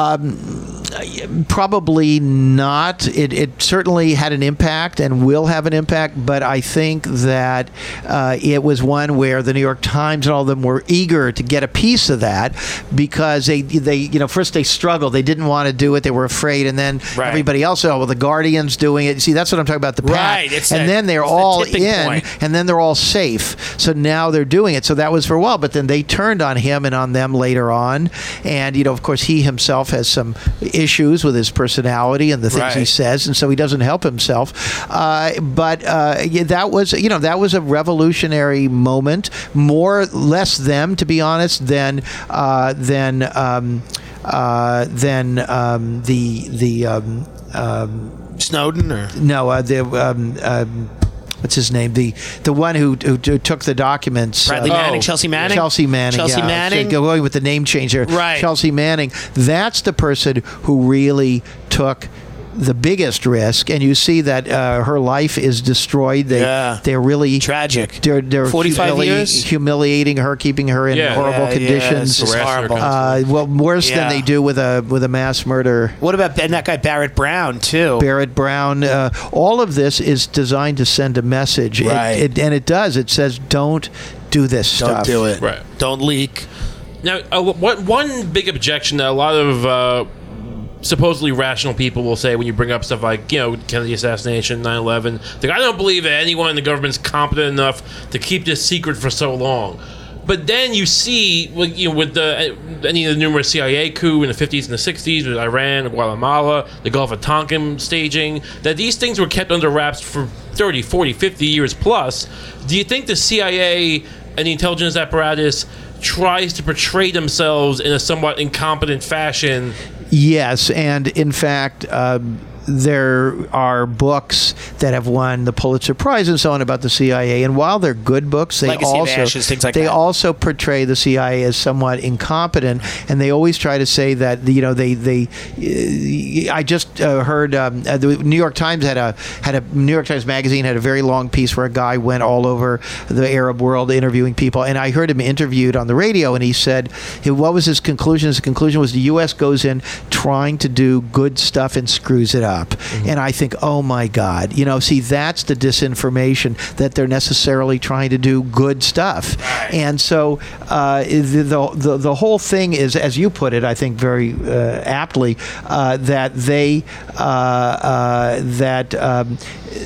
Probably not. It, it certainly had an impact and will have an impact, but I think that uh, it was one where the New York Times and all of them were eager to get a piece of that because they, they you know, first they struggled. They didn't want to do it. They were afraid. And then Right. everybody else, oh, well, the Guardian's doing it. See, that's what I'm talking about, the pack. Right, it's and that- then they're it's the all tipping in, point. and then they're all safe. So now they're doing it. So that was for a while, but then they turned on him and on them later on. And, you know, of course, he himself has some issues with his personality and the things he Right. says, and so he doesn't help himself. Uh, but uh, yeah, that was, you know, that was a revolutionary moment. More, less them, to be honest, than uh, than um, uh, than um, the the um, um, Snowden or no uh, the. Um, um, What's his name? The the one who who, who took the documents. Bradley uh, Manning, Oh. Chelsea Manning, Chelsea Manning. Chelsea yeah. Manning. So going with the name change here. Right. Chelsea Manning. That's the person who really took the biggest risk, and you see that uh, her life is destroyed. They, Yeah. They're really Tragic. They're, they're forty-five humili- years? humiliating her, keeping her in Yeah. horrible Yeah, yeah, conditions. it's just Harass her horrible. constantly. uh, well, worse Yeah. than they do with a with a mass murder. What about and that guy Barrett Brown too? Barrett Brown, uh, all of this is designed to send a message. It- Right. it, and it does. It says, don't do this Don't stuff. do it. Right. Don't leak. Now, uh, what one big objection that a lot of uh, supposedly rational people will say when you bring up stuff like, you know, Kennedy assassination, nine eleven, like, I don't believe that anyone in the government's competent enough to keep this secret for so long. But then you see, like, you know, with the any of the numerous C I A coup in the fifties and the sixties, with Iran, Guatemala, the Gulf of Tonkin staging, that these things were kept under wraps for thirty, forty, fifty years plus. Do you think the C I A and the intelligence apparatus tries to portray themselves in a somewhat incompetent fashion? Yes, and in fact, um, there are books that have won the Pulitzer Prize and so on about the C I A, and while they're good books, they Legacy of also Ashes, things like they that. also portray the C I A as somewhat incompetent, and they always try to say that, you know, they they. Uh, I just uh, heard um, uh, the New York Times had a had a New York Times Magazine had a very long piece where a guy went all over the Arab world interviewing people, and I heard him interviewed on the radio, and he said, what was his conclusion? His conclusion was the U S goes in trying to do good stuff and screws it up. Mm-hmm. And I think, oh my God, you know, see, that's the disinformation, that they're necessarily trying to do good stuff. Right. And so uh, the, the the whole thing is, as you put it, I think very uh, aptly, uh, that they uh, uh, that um,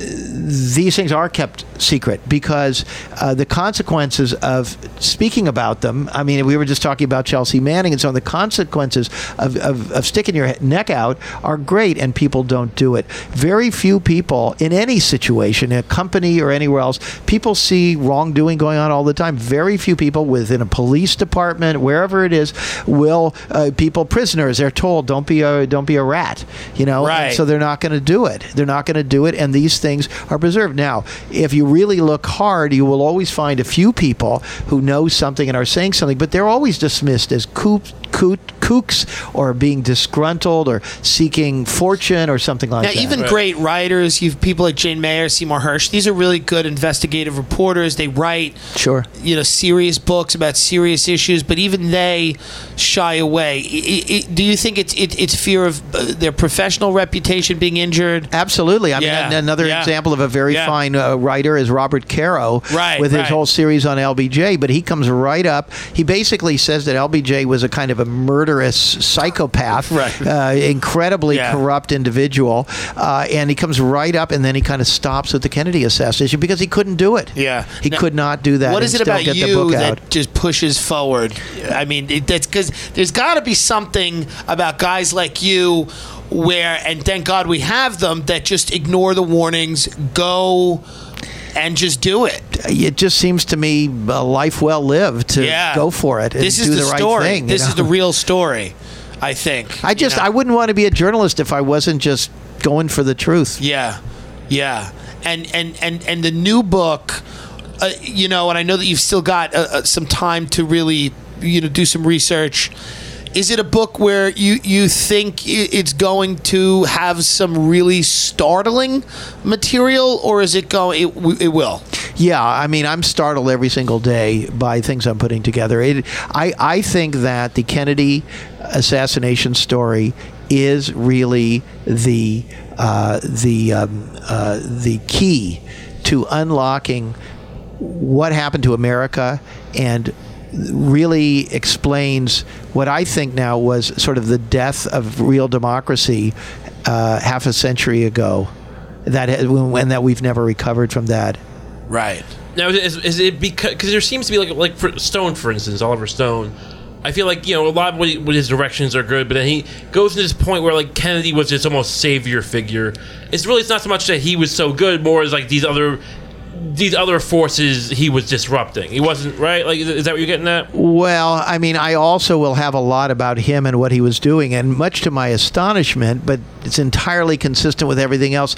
these things are kept secret because uh, the consequences of speaking about them, I mean, we were just talking about Chelsea Manning and so on, the consequences of, of, of sticking your neck out are great, and people don't do it. Very few people in any situation, in a company or anywhere else, people see wrongdoing going on all the time. Very few people within a police department, wherever it is, will uh, people, prisoners, they're told, don't be a, don't be a rat, you know, right. And so they're not going to do it. They're not going to do it, and these things are preserved. Now, if you really look hard, you will always find a few people who know something and are saying something, but they're always dismissed as kooks, kooks or being disgruntled or seeking fortune or something like now, that. Now, even right. great writers, you've people like Jane Mayer, Seymour Hersh, these are really good investigative reporters. They write, sure, you know, serious books about serious issues, but even they shy away. I, I, do you think it's it, it's fear of uh, their professional reputation being injured? Absolutely. I Yeah. mean, another Yeah. example of a very Yeah. fine uh, writer is Robert Caro, Right, with his right. whole series on L B J, but he comes right up. He basically says that L B J was a kind of a murderous psychopath, Right. uh, incredibly Yeah. corrupt individual, uh, and he comes right up, and then he kind of stops with the Kennedy assassination because he couldn't do it. Yeah. He Now, could not do that. What and is it still about get the you book that out. just pushes forward? I mean, it, that's because there's got to be something about guys like you where, and thank God we have them, that just ignore the warnings, go and just do it. It just seems to me a life well lived to Yeah. go for it and This is do the, the, right story. thing. you This is know? the real story, I think. I just you know? I wouldn't want to be a journalist if I wasn't just going for the truth. Yeah, yeah, and and and and the new book, uh, you know, and I know that you've still got uh, uh, some time to really, you know, do some research. Is it a book where you, you think i- it's going to have some really startling material, or is it going? It, w- it will. Yeah, I mean, I'm startled every single day by things I'm putting together. It, I, I think that the Kennedy assassination story is really the uh, the um, uh, the key to unlocking what happened to America, and really explains what I think now was sort of the death of real democracy uh, half a century ago, that and that we've never recovered from that. Right. Now, is, is it because because there seems to be like like for Stone, for instance, Oliver Stone. I feel like, you know, a lot of what, he, what his directions are good, but then he goes to this point where like Kennedy was this almost savior figure. It's really it's not so much that he was so good, more as like these other these other forces he was disrupting. He wasn't, right? Like, is that what you're getting at? Well, I mean, I also will have a lot about him and what he was doing, and much to my astonishment, but it's entirely consistent with everything else.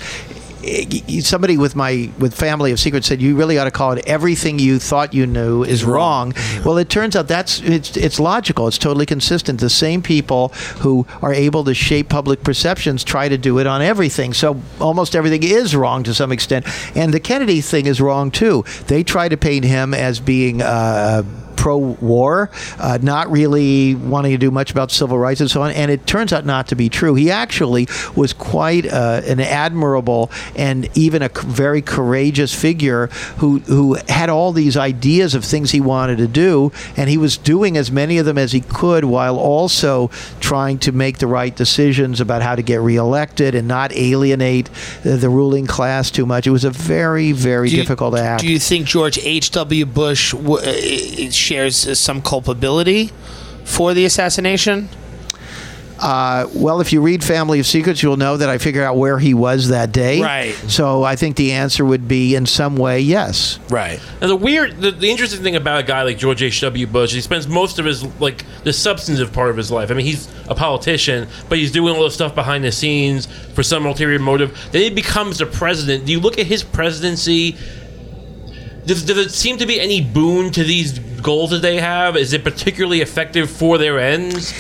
Somebody with my with Family of Secrets said you really ought to call it Everything You Thought You Knew Is Wrong. Mm-hmm. Well, it turns out that's it's it's logical. It's totally consistent. The same people who are able to shape public perceptions try to do it on everything. So almost everything is wrong to some extent. And the Kennedy thing is wrong too. They try to paint him as being uh, pro-war, uh, not really wanting to do much about civil rights and so on, and it turns out not to be true. He actually was quite uh, an admirable and even a c- very courageous figure who who had all these ideas of things he wanted to do, and he was doing as many of them as he could while also trying to make the right decisions about how to get reelected and not alienate the, the ruling class too much. It was a very, very Do you- difficult act. Do you think George H W. Bush w- uh, shares uh, some culpability for the assassination? Uh, well, if you read Family of Secrets, you'll know that I figured out where he was that day. Right. So I think the answer would be, in some way, yes. Right. Now the weird, the, the interesting thing about a guy like George H W. Bush, he spends most of his like the substantive part of his life. I mean, he's a politician, but he's doing all this stuff behind the scenes for some ulterior motive. Then he becomes the president. Do you look at his presidency? Does, does it seem to be any boon to these goals that they have? Is it particularly effective for their ends?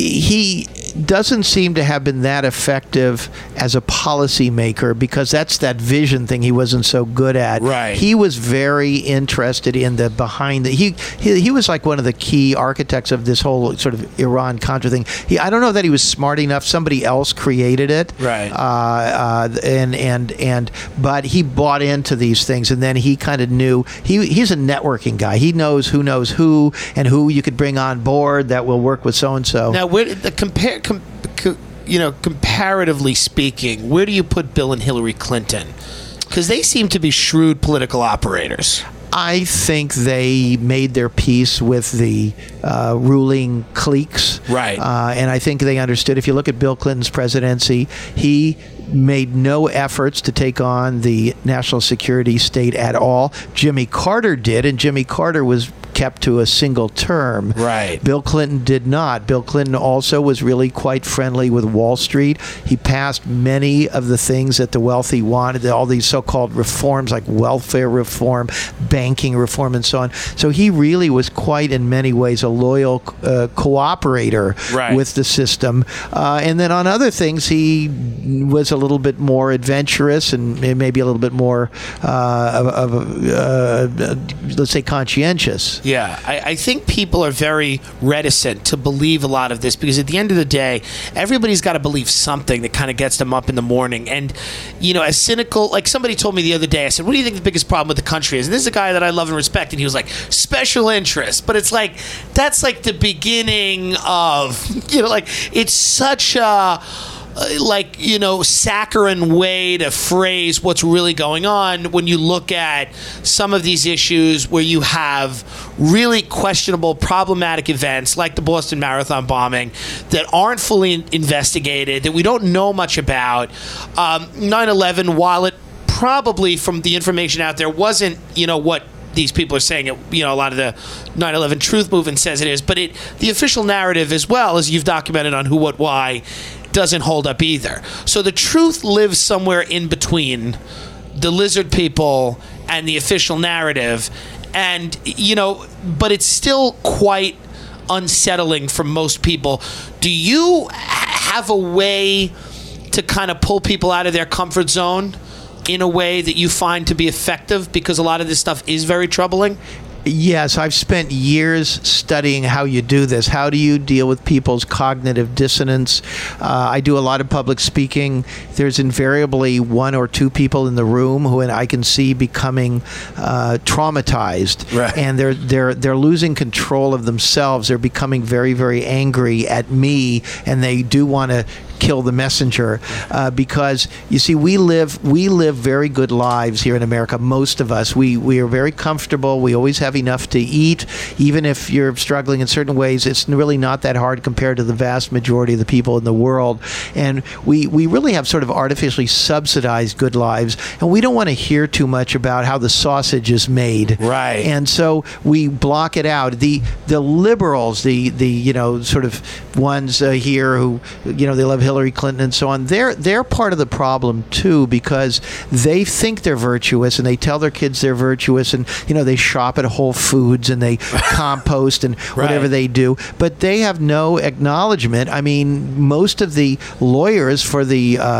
He doesn't seem to have been that effective as a policymaker because that's that vision thing he wasn't so good at. Right. He was very interested in the behind the he he, he was like one of the key architects of this whole sort of Iran Contra thing. He I don't know that he was smart enough. Somebody else created it. Right. Uh, uh, and and and but he bought into these things, and then he kind of knew he he's a networking guy. He knows who knows who and who you could bring on board that will work with so and so. Now, where the compare, com, co, you know, comparatively speaking, where do you put Bill and Hillary Clinton? Because they seem to be shrewd political operators. I think they made their peace with the uh, ruling cliques. Right. Uh, and I think they understood. If you look at Bill Clinton's presidency, he made no efforts to take on the national security state at all. Jimmy Carter did, and Jimmy Carter was kept to a single term. Right. Bill Clinton did not. Bill Clinton also was really quite friendly with Wall Street. He passed many of the things that the wealthy wanted, all these so-called reforms like welfare reform, banking reform, and so on. So he really was quite, in many ways, a loyal uh, cooperator Right. with the system. Uh, and then on other things, he was a little bit more adventurous and maybe a little bit more, uh, of, of uh, let's say, conscientious. Yeah, I, I think people are very reticent to believe a lot of this because at the end of the day, everybody's got to believe something that kind of gets them up in the morning. And, you know, as cynical, like somebody told me the other day, I said, what do you think the biggest problem with the country is? And this is a guy that I love and respect, and he was like, special interest. But it's like, that's like the beginning of, you know, like, it's such a... like, you know, saccharine way to phrase what's really going on when you look at some of these issues where you have really questionable, problematic events like the Boston Marathon bombing that aren't fully investigated, that we don't know much about. Um, nine eleven, while it probably, from the information out there, wasn't, you know, what these people are saying it, you know, a lot of the nine eleven truth movement says it is, but it the official narrative, as well as you've documented on Who, What, Why, doesn't hold up either. So the truth lives somewhere in between the lizard people and the official narrative. And, you know, but it's still quite unsettling for most people. Do you have a way to kind of pull people out of their comfort zone in a way that you find to be effective? Because a lot of this stuff is very troubling. Yes, I've spent years studying how you do this. How do you deal with people's cognitive dissonance? Uh, I do a lot of public speaking. There's invariably one or two people in the room who I can see becoming uh, traumatized, Right. and they're they're they're losing control of themselves. They're becoming very very angry at me, and they do want to kill the messenger, uh, because you see, we live we live very good lives here in America. Most of us, we we are very comfortable. We always have enough to eat. Even if you're struggling in certain ways, it's really not that hard compared to the vast majority of the people in the world. And we we really have sort of artificially subsidized good lives, and we don't want to hear too much about how the sausage is made. Right. And so we block it out. The the liberals, the the you know sort of ones uh, here who you know they love Hillary Clinton and so on, they're they're part of the problem too, because they think they're virtuous and they tell their kids they're virtuous, and you know they shop at Whole Foods and they compost and whatever Right. they do, but they have no acknowledgement. I mean, most of the lawyers for the uh,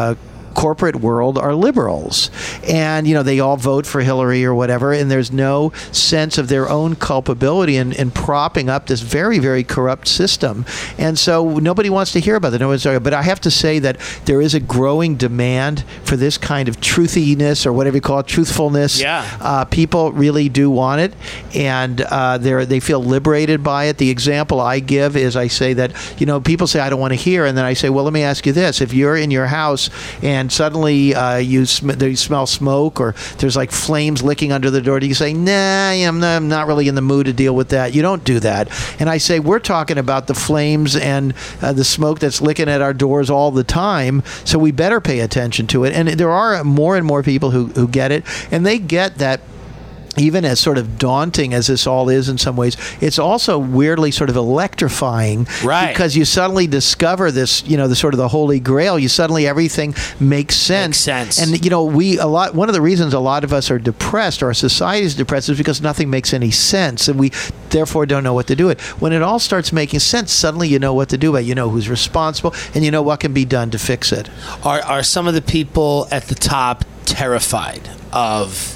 corporate world are liberals, and you know they all vote for Hillary or whatever, and there's no sense of their own culpability in, in propping up this very, very corrupt system, and so nobody wants to hear about it. No one's talking. But I have to say that there is a growing demand for this kind of truthiness, or whatever you call it, truthfulness. Yeah. Uh, people really do want it, and uh, they they feel liberated by it. The example I give is I say that, you know, people say, I don't want to hear, and then I say, well, let me ask you this. If you're in your house and suddenly uh, you, sm- you smell smoke, or there's like flames licking under the door, do you say, nah, I'm not, I'm not really in the mood to deal with that? You don't do that. And I say, we're talking about the flames and uh, the smoke that's licking at our doors all the time, so we better pay attention to it. And there are more and more people who, who get it, and they get that. Even as sort of daunting as this all is in some ways, it's also weirdly sort of electrifying, right? Because you suddenly discover this, you know, the sort of the holy grail. You suddenly everything makes sense. Makes sense. And you know, we a lot. One of the reasons a lot of us are depressed, or our society is depressed, is because nothing makes any sense, and we therefore don't know what to do with it. When it all starts making sense, suddenly you know what to do about it. You know who's responsible, and you know what can be done to fix it. Are are some of the people at the top terrified of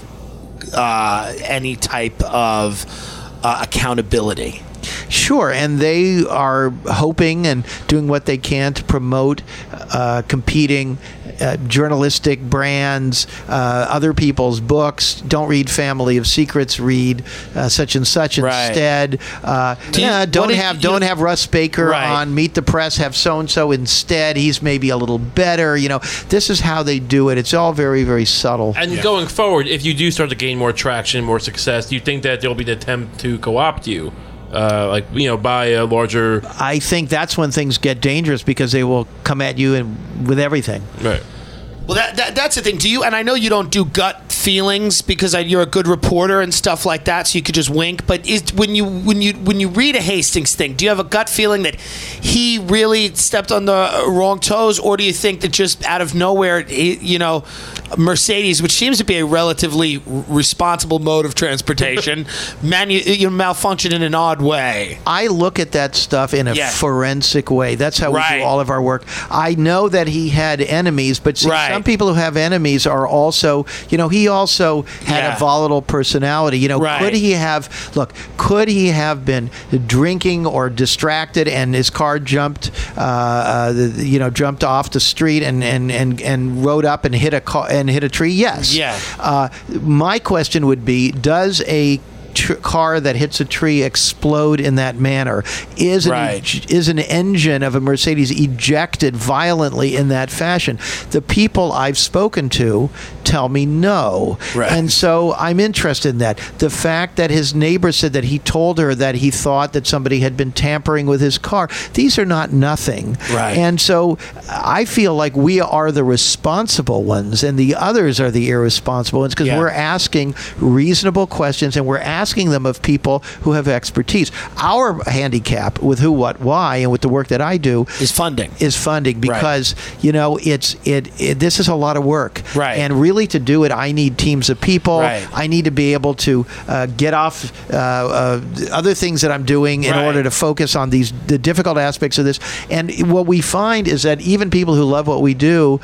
Uh, any type of uh, accountability? Sure, and they are hoping and doing what they can to promote uh, competing uh, journalistic brands, uh, other people's books. Don't read Family of Secrets. Read uh, such and such right. instead. Uh, Do you, yeah, don't do have you, don't have Russ Baker right. on Meet the Press. Have so and so instead. He's maybe a little better. You know, this is how they do it. It's all very, very subtle. And yeah. going forward, if you do start to gain more traction, more success, do you think that there'll be an attempt to co-opt you? Uh, like, you know, by a larger... I think that's when things get dangerous, because they will come at you and with everything. Right. Well, that, that that's the thing. Do you? And I know you don't do gut feelings because I, you're a good reporter and stuff like that, so you could just wink. But is when you when you when you read a Hastings thing, do you have a gut feeling that he really stepped on the wrong toes, or do you think that just out of nowhere, he, you know, Mercedes, which seems to be a relatively responsible mode of transportation, manu- you know, malfunctioned in an odd way? I look at that stuff in a yeah. forensic way. That's how right. we do all of our work. I know that he had enemies, but see, right. some people who have enemies are also, you know, he also had yeah. a volatile personality. You know, right. could he have, look, could he have been drinking or distracted and his car jumped, uh, uh, the, you know, jumped off the street and, and, and, and rode up and hit a car and hit a tree? Yes. Yeah. Uh, my question would be, does a Tr- car that hits a tree explode in that manner? Is an, right. ej- is an engine of a Mercedes ejected violently in that fashion? The people I've spoken to tell me no. Right. And so I'm interested in that. The fact that his neighbor said that he told her that he thought that somebody had been tampering with his car, these are not nothing. Right. And so I feel like we are the responsible ones and the others are the irresponsible ones, because yeah. we're asking reasonable questions and we're asking asking them of people who have expertise. Our handicap with Who, What, Why, and with the work that I do is funding. Is funding because right. you know it's it, it. This is a lot of work, right? And really, to do it, I need teams of people. Right. I need to be able to uh, get off uh, uh, other things that I'm doing in right. order to focus on these the difficult aspects of this. And what we find is that even people who love what we do,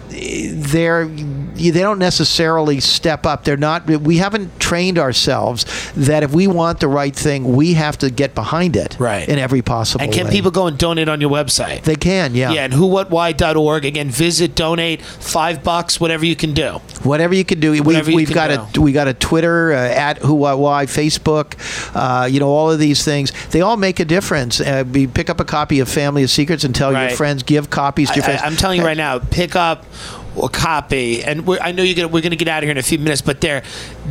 they're they don't necessarily step up. They're not. We haven't trained ourselves that if we want the right thing, we have to get behind it, right. in every possible way. And can way. people go and donate on your website? They can, yeah. Yeah, and who what why dot org. Again, visit, donate, five bucks, whatever you can do. Whatever you can do. Whatever We've, you we've can got do. a we got a Twitter uh, at Who What Why, Facebook. Uh, you know, all of these things. They all make a difference. Uh, be, pick up a copy of Family of Secrets and tell right. your friends. Give copies to your I, friends. I, I'm telling you right now, pick up a copy, and we're, I know you're gonna, we're going to get out of here in a few minutes, but there,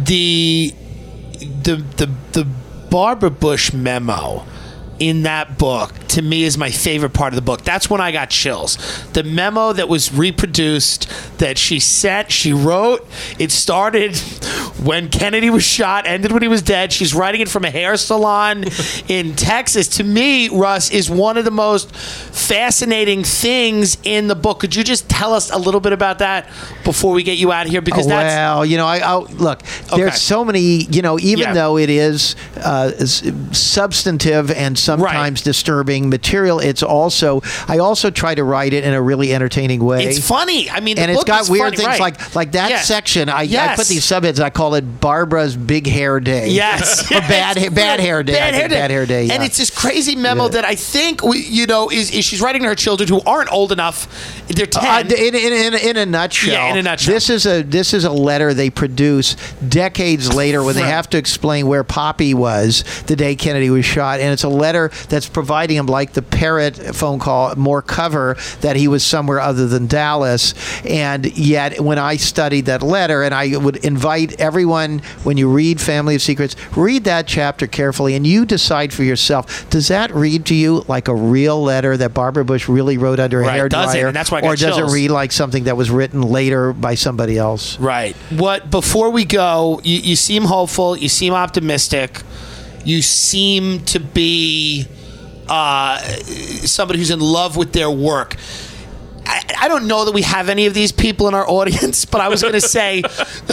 the the the the Barbara Bush memo in that book, to me, is my favorite part of the book. That's when I got chills. The memo that was reproduced, that she sent, she wrote, it started when Kennedy was shot, ended when he was dead. She's writing it from a hair salon in Texas. To me, Russ, is one of the most fascinating things in the book. Could you just tell us a little bit about that before we get you out of here? Because that's well, you know, I I'll, look. There's Okay. so many. You know, even Yeah. though it is uh, s- substantive and sometimes disturbing material, it's also. I also try to write it in a really entertaining way. it's funny. I mean, the and it's book got is weird funny, things right. like like that Yeah. section. I, I Yes. put these subheads. I call it Barbara's Big Hair Day. Yes, or bad yes. bad hair day. I Bad think hair day. Bad hair day. And yeah. it's this crazy memo Yeah. that I think we, you know is, is she's writing to her children who aren't old enough. They're ten. Uh, in, in, in, in a nutshell, Yeah, in a nutshell. this is a this is a letter they produce decades later when they Right. have to explain where Poppy was the day Kennedy was shot, and it's a letter that's providing him, like the Parrot phone call, more cover that he was somewhere other than Dallas. And yet, when I studied that letter, and I would invite everyone, when you read Family of Secrets, read that chapter carefully, and you decide for yourself: does that read to you like a real letter that Barbara Bush really wrote under a Right, hair does it? dryer, And that's why I got or does chills. it read like something that was written later by somebody else? Right. What before we go, you, you seem hopeful, you seem optimistic, you seem to be uh, somebody who's in love with their work. I, I don't know that we have any of these people in our audience, but I was going to say,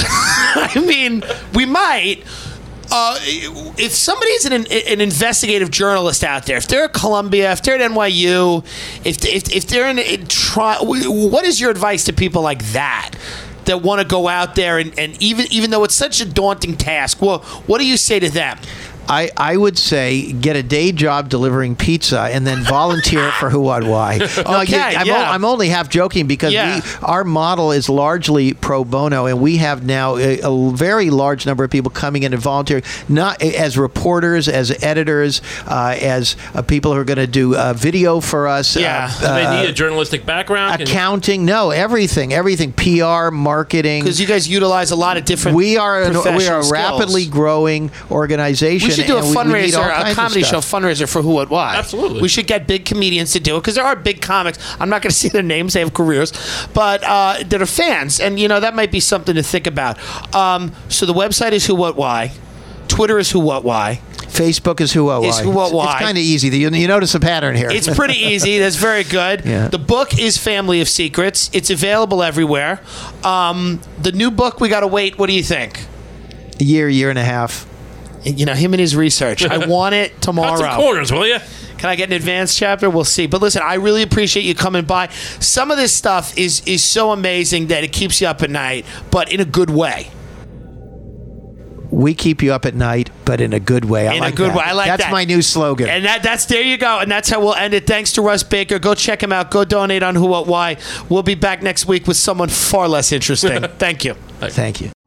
I mean, we might. Uh, if somebody is an, an investigative journalist out there, if they're at Columbia, if they're at N Y U, if if, if they're in, in tri- what is your advice to people like that that want to go out there and, and even even though it's such a daunting task, well, what do you say to them? I, I would say get a day job delivering pizza and then volunteer for Who What Why. No, Okay, I'm, yeah. o- I'm only half joking because Yeah. we our model is largely pro bono, and we have now a, a very large number of people coming in and volunteering, not as reporters, as editors, uh, as uh, people who are going to do uh, video for us. Yeah. Do they need a journalistic background? Can- Accounting, no, everything, everything, P R, marketing. Because you guys utilize a lot of different. We are an, we are professional a skills. rapidly growing organization. We should do a and we- we need all fundraiser, kinds a of comedy show stuff. fundraiser for Who What Why. Absolutely. We should get big comedians to do it because there are big comics. I'm not going to say their names; they have careers, but uh, that are fans, and you know that might be something to think about. Um, so the website is Who What Why, Twitter is Who What Why. Facebook is Who What Why. Is Who What It's- Why. It's kind of easy. You, you notice a pattern here. It's pretty easy. That's very good. Yeah. The book is Family of Secrets. It's available everywhere. Um, the new book, we got to wait. What do you think? a year, year and a half. You know, him and his research. I want it Cut tomorrow. some corners, will you? Can I get an advanced chapter? We'll see. But listen, I really appreciate you coming by. Some of this stuff is is so amazing that it keeps you up at night, but in a good way. We keep you up at night, but in a good way. I In a like good that. way. I like That's that. my new slogan. And that that's there you go. And that's how we'll end it. Thanks to Russ Baker. Go check him out. Go donate on Who What Why. We'll be back next week with someone far less interesting. Thank you. Thank you.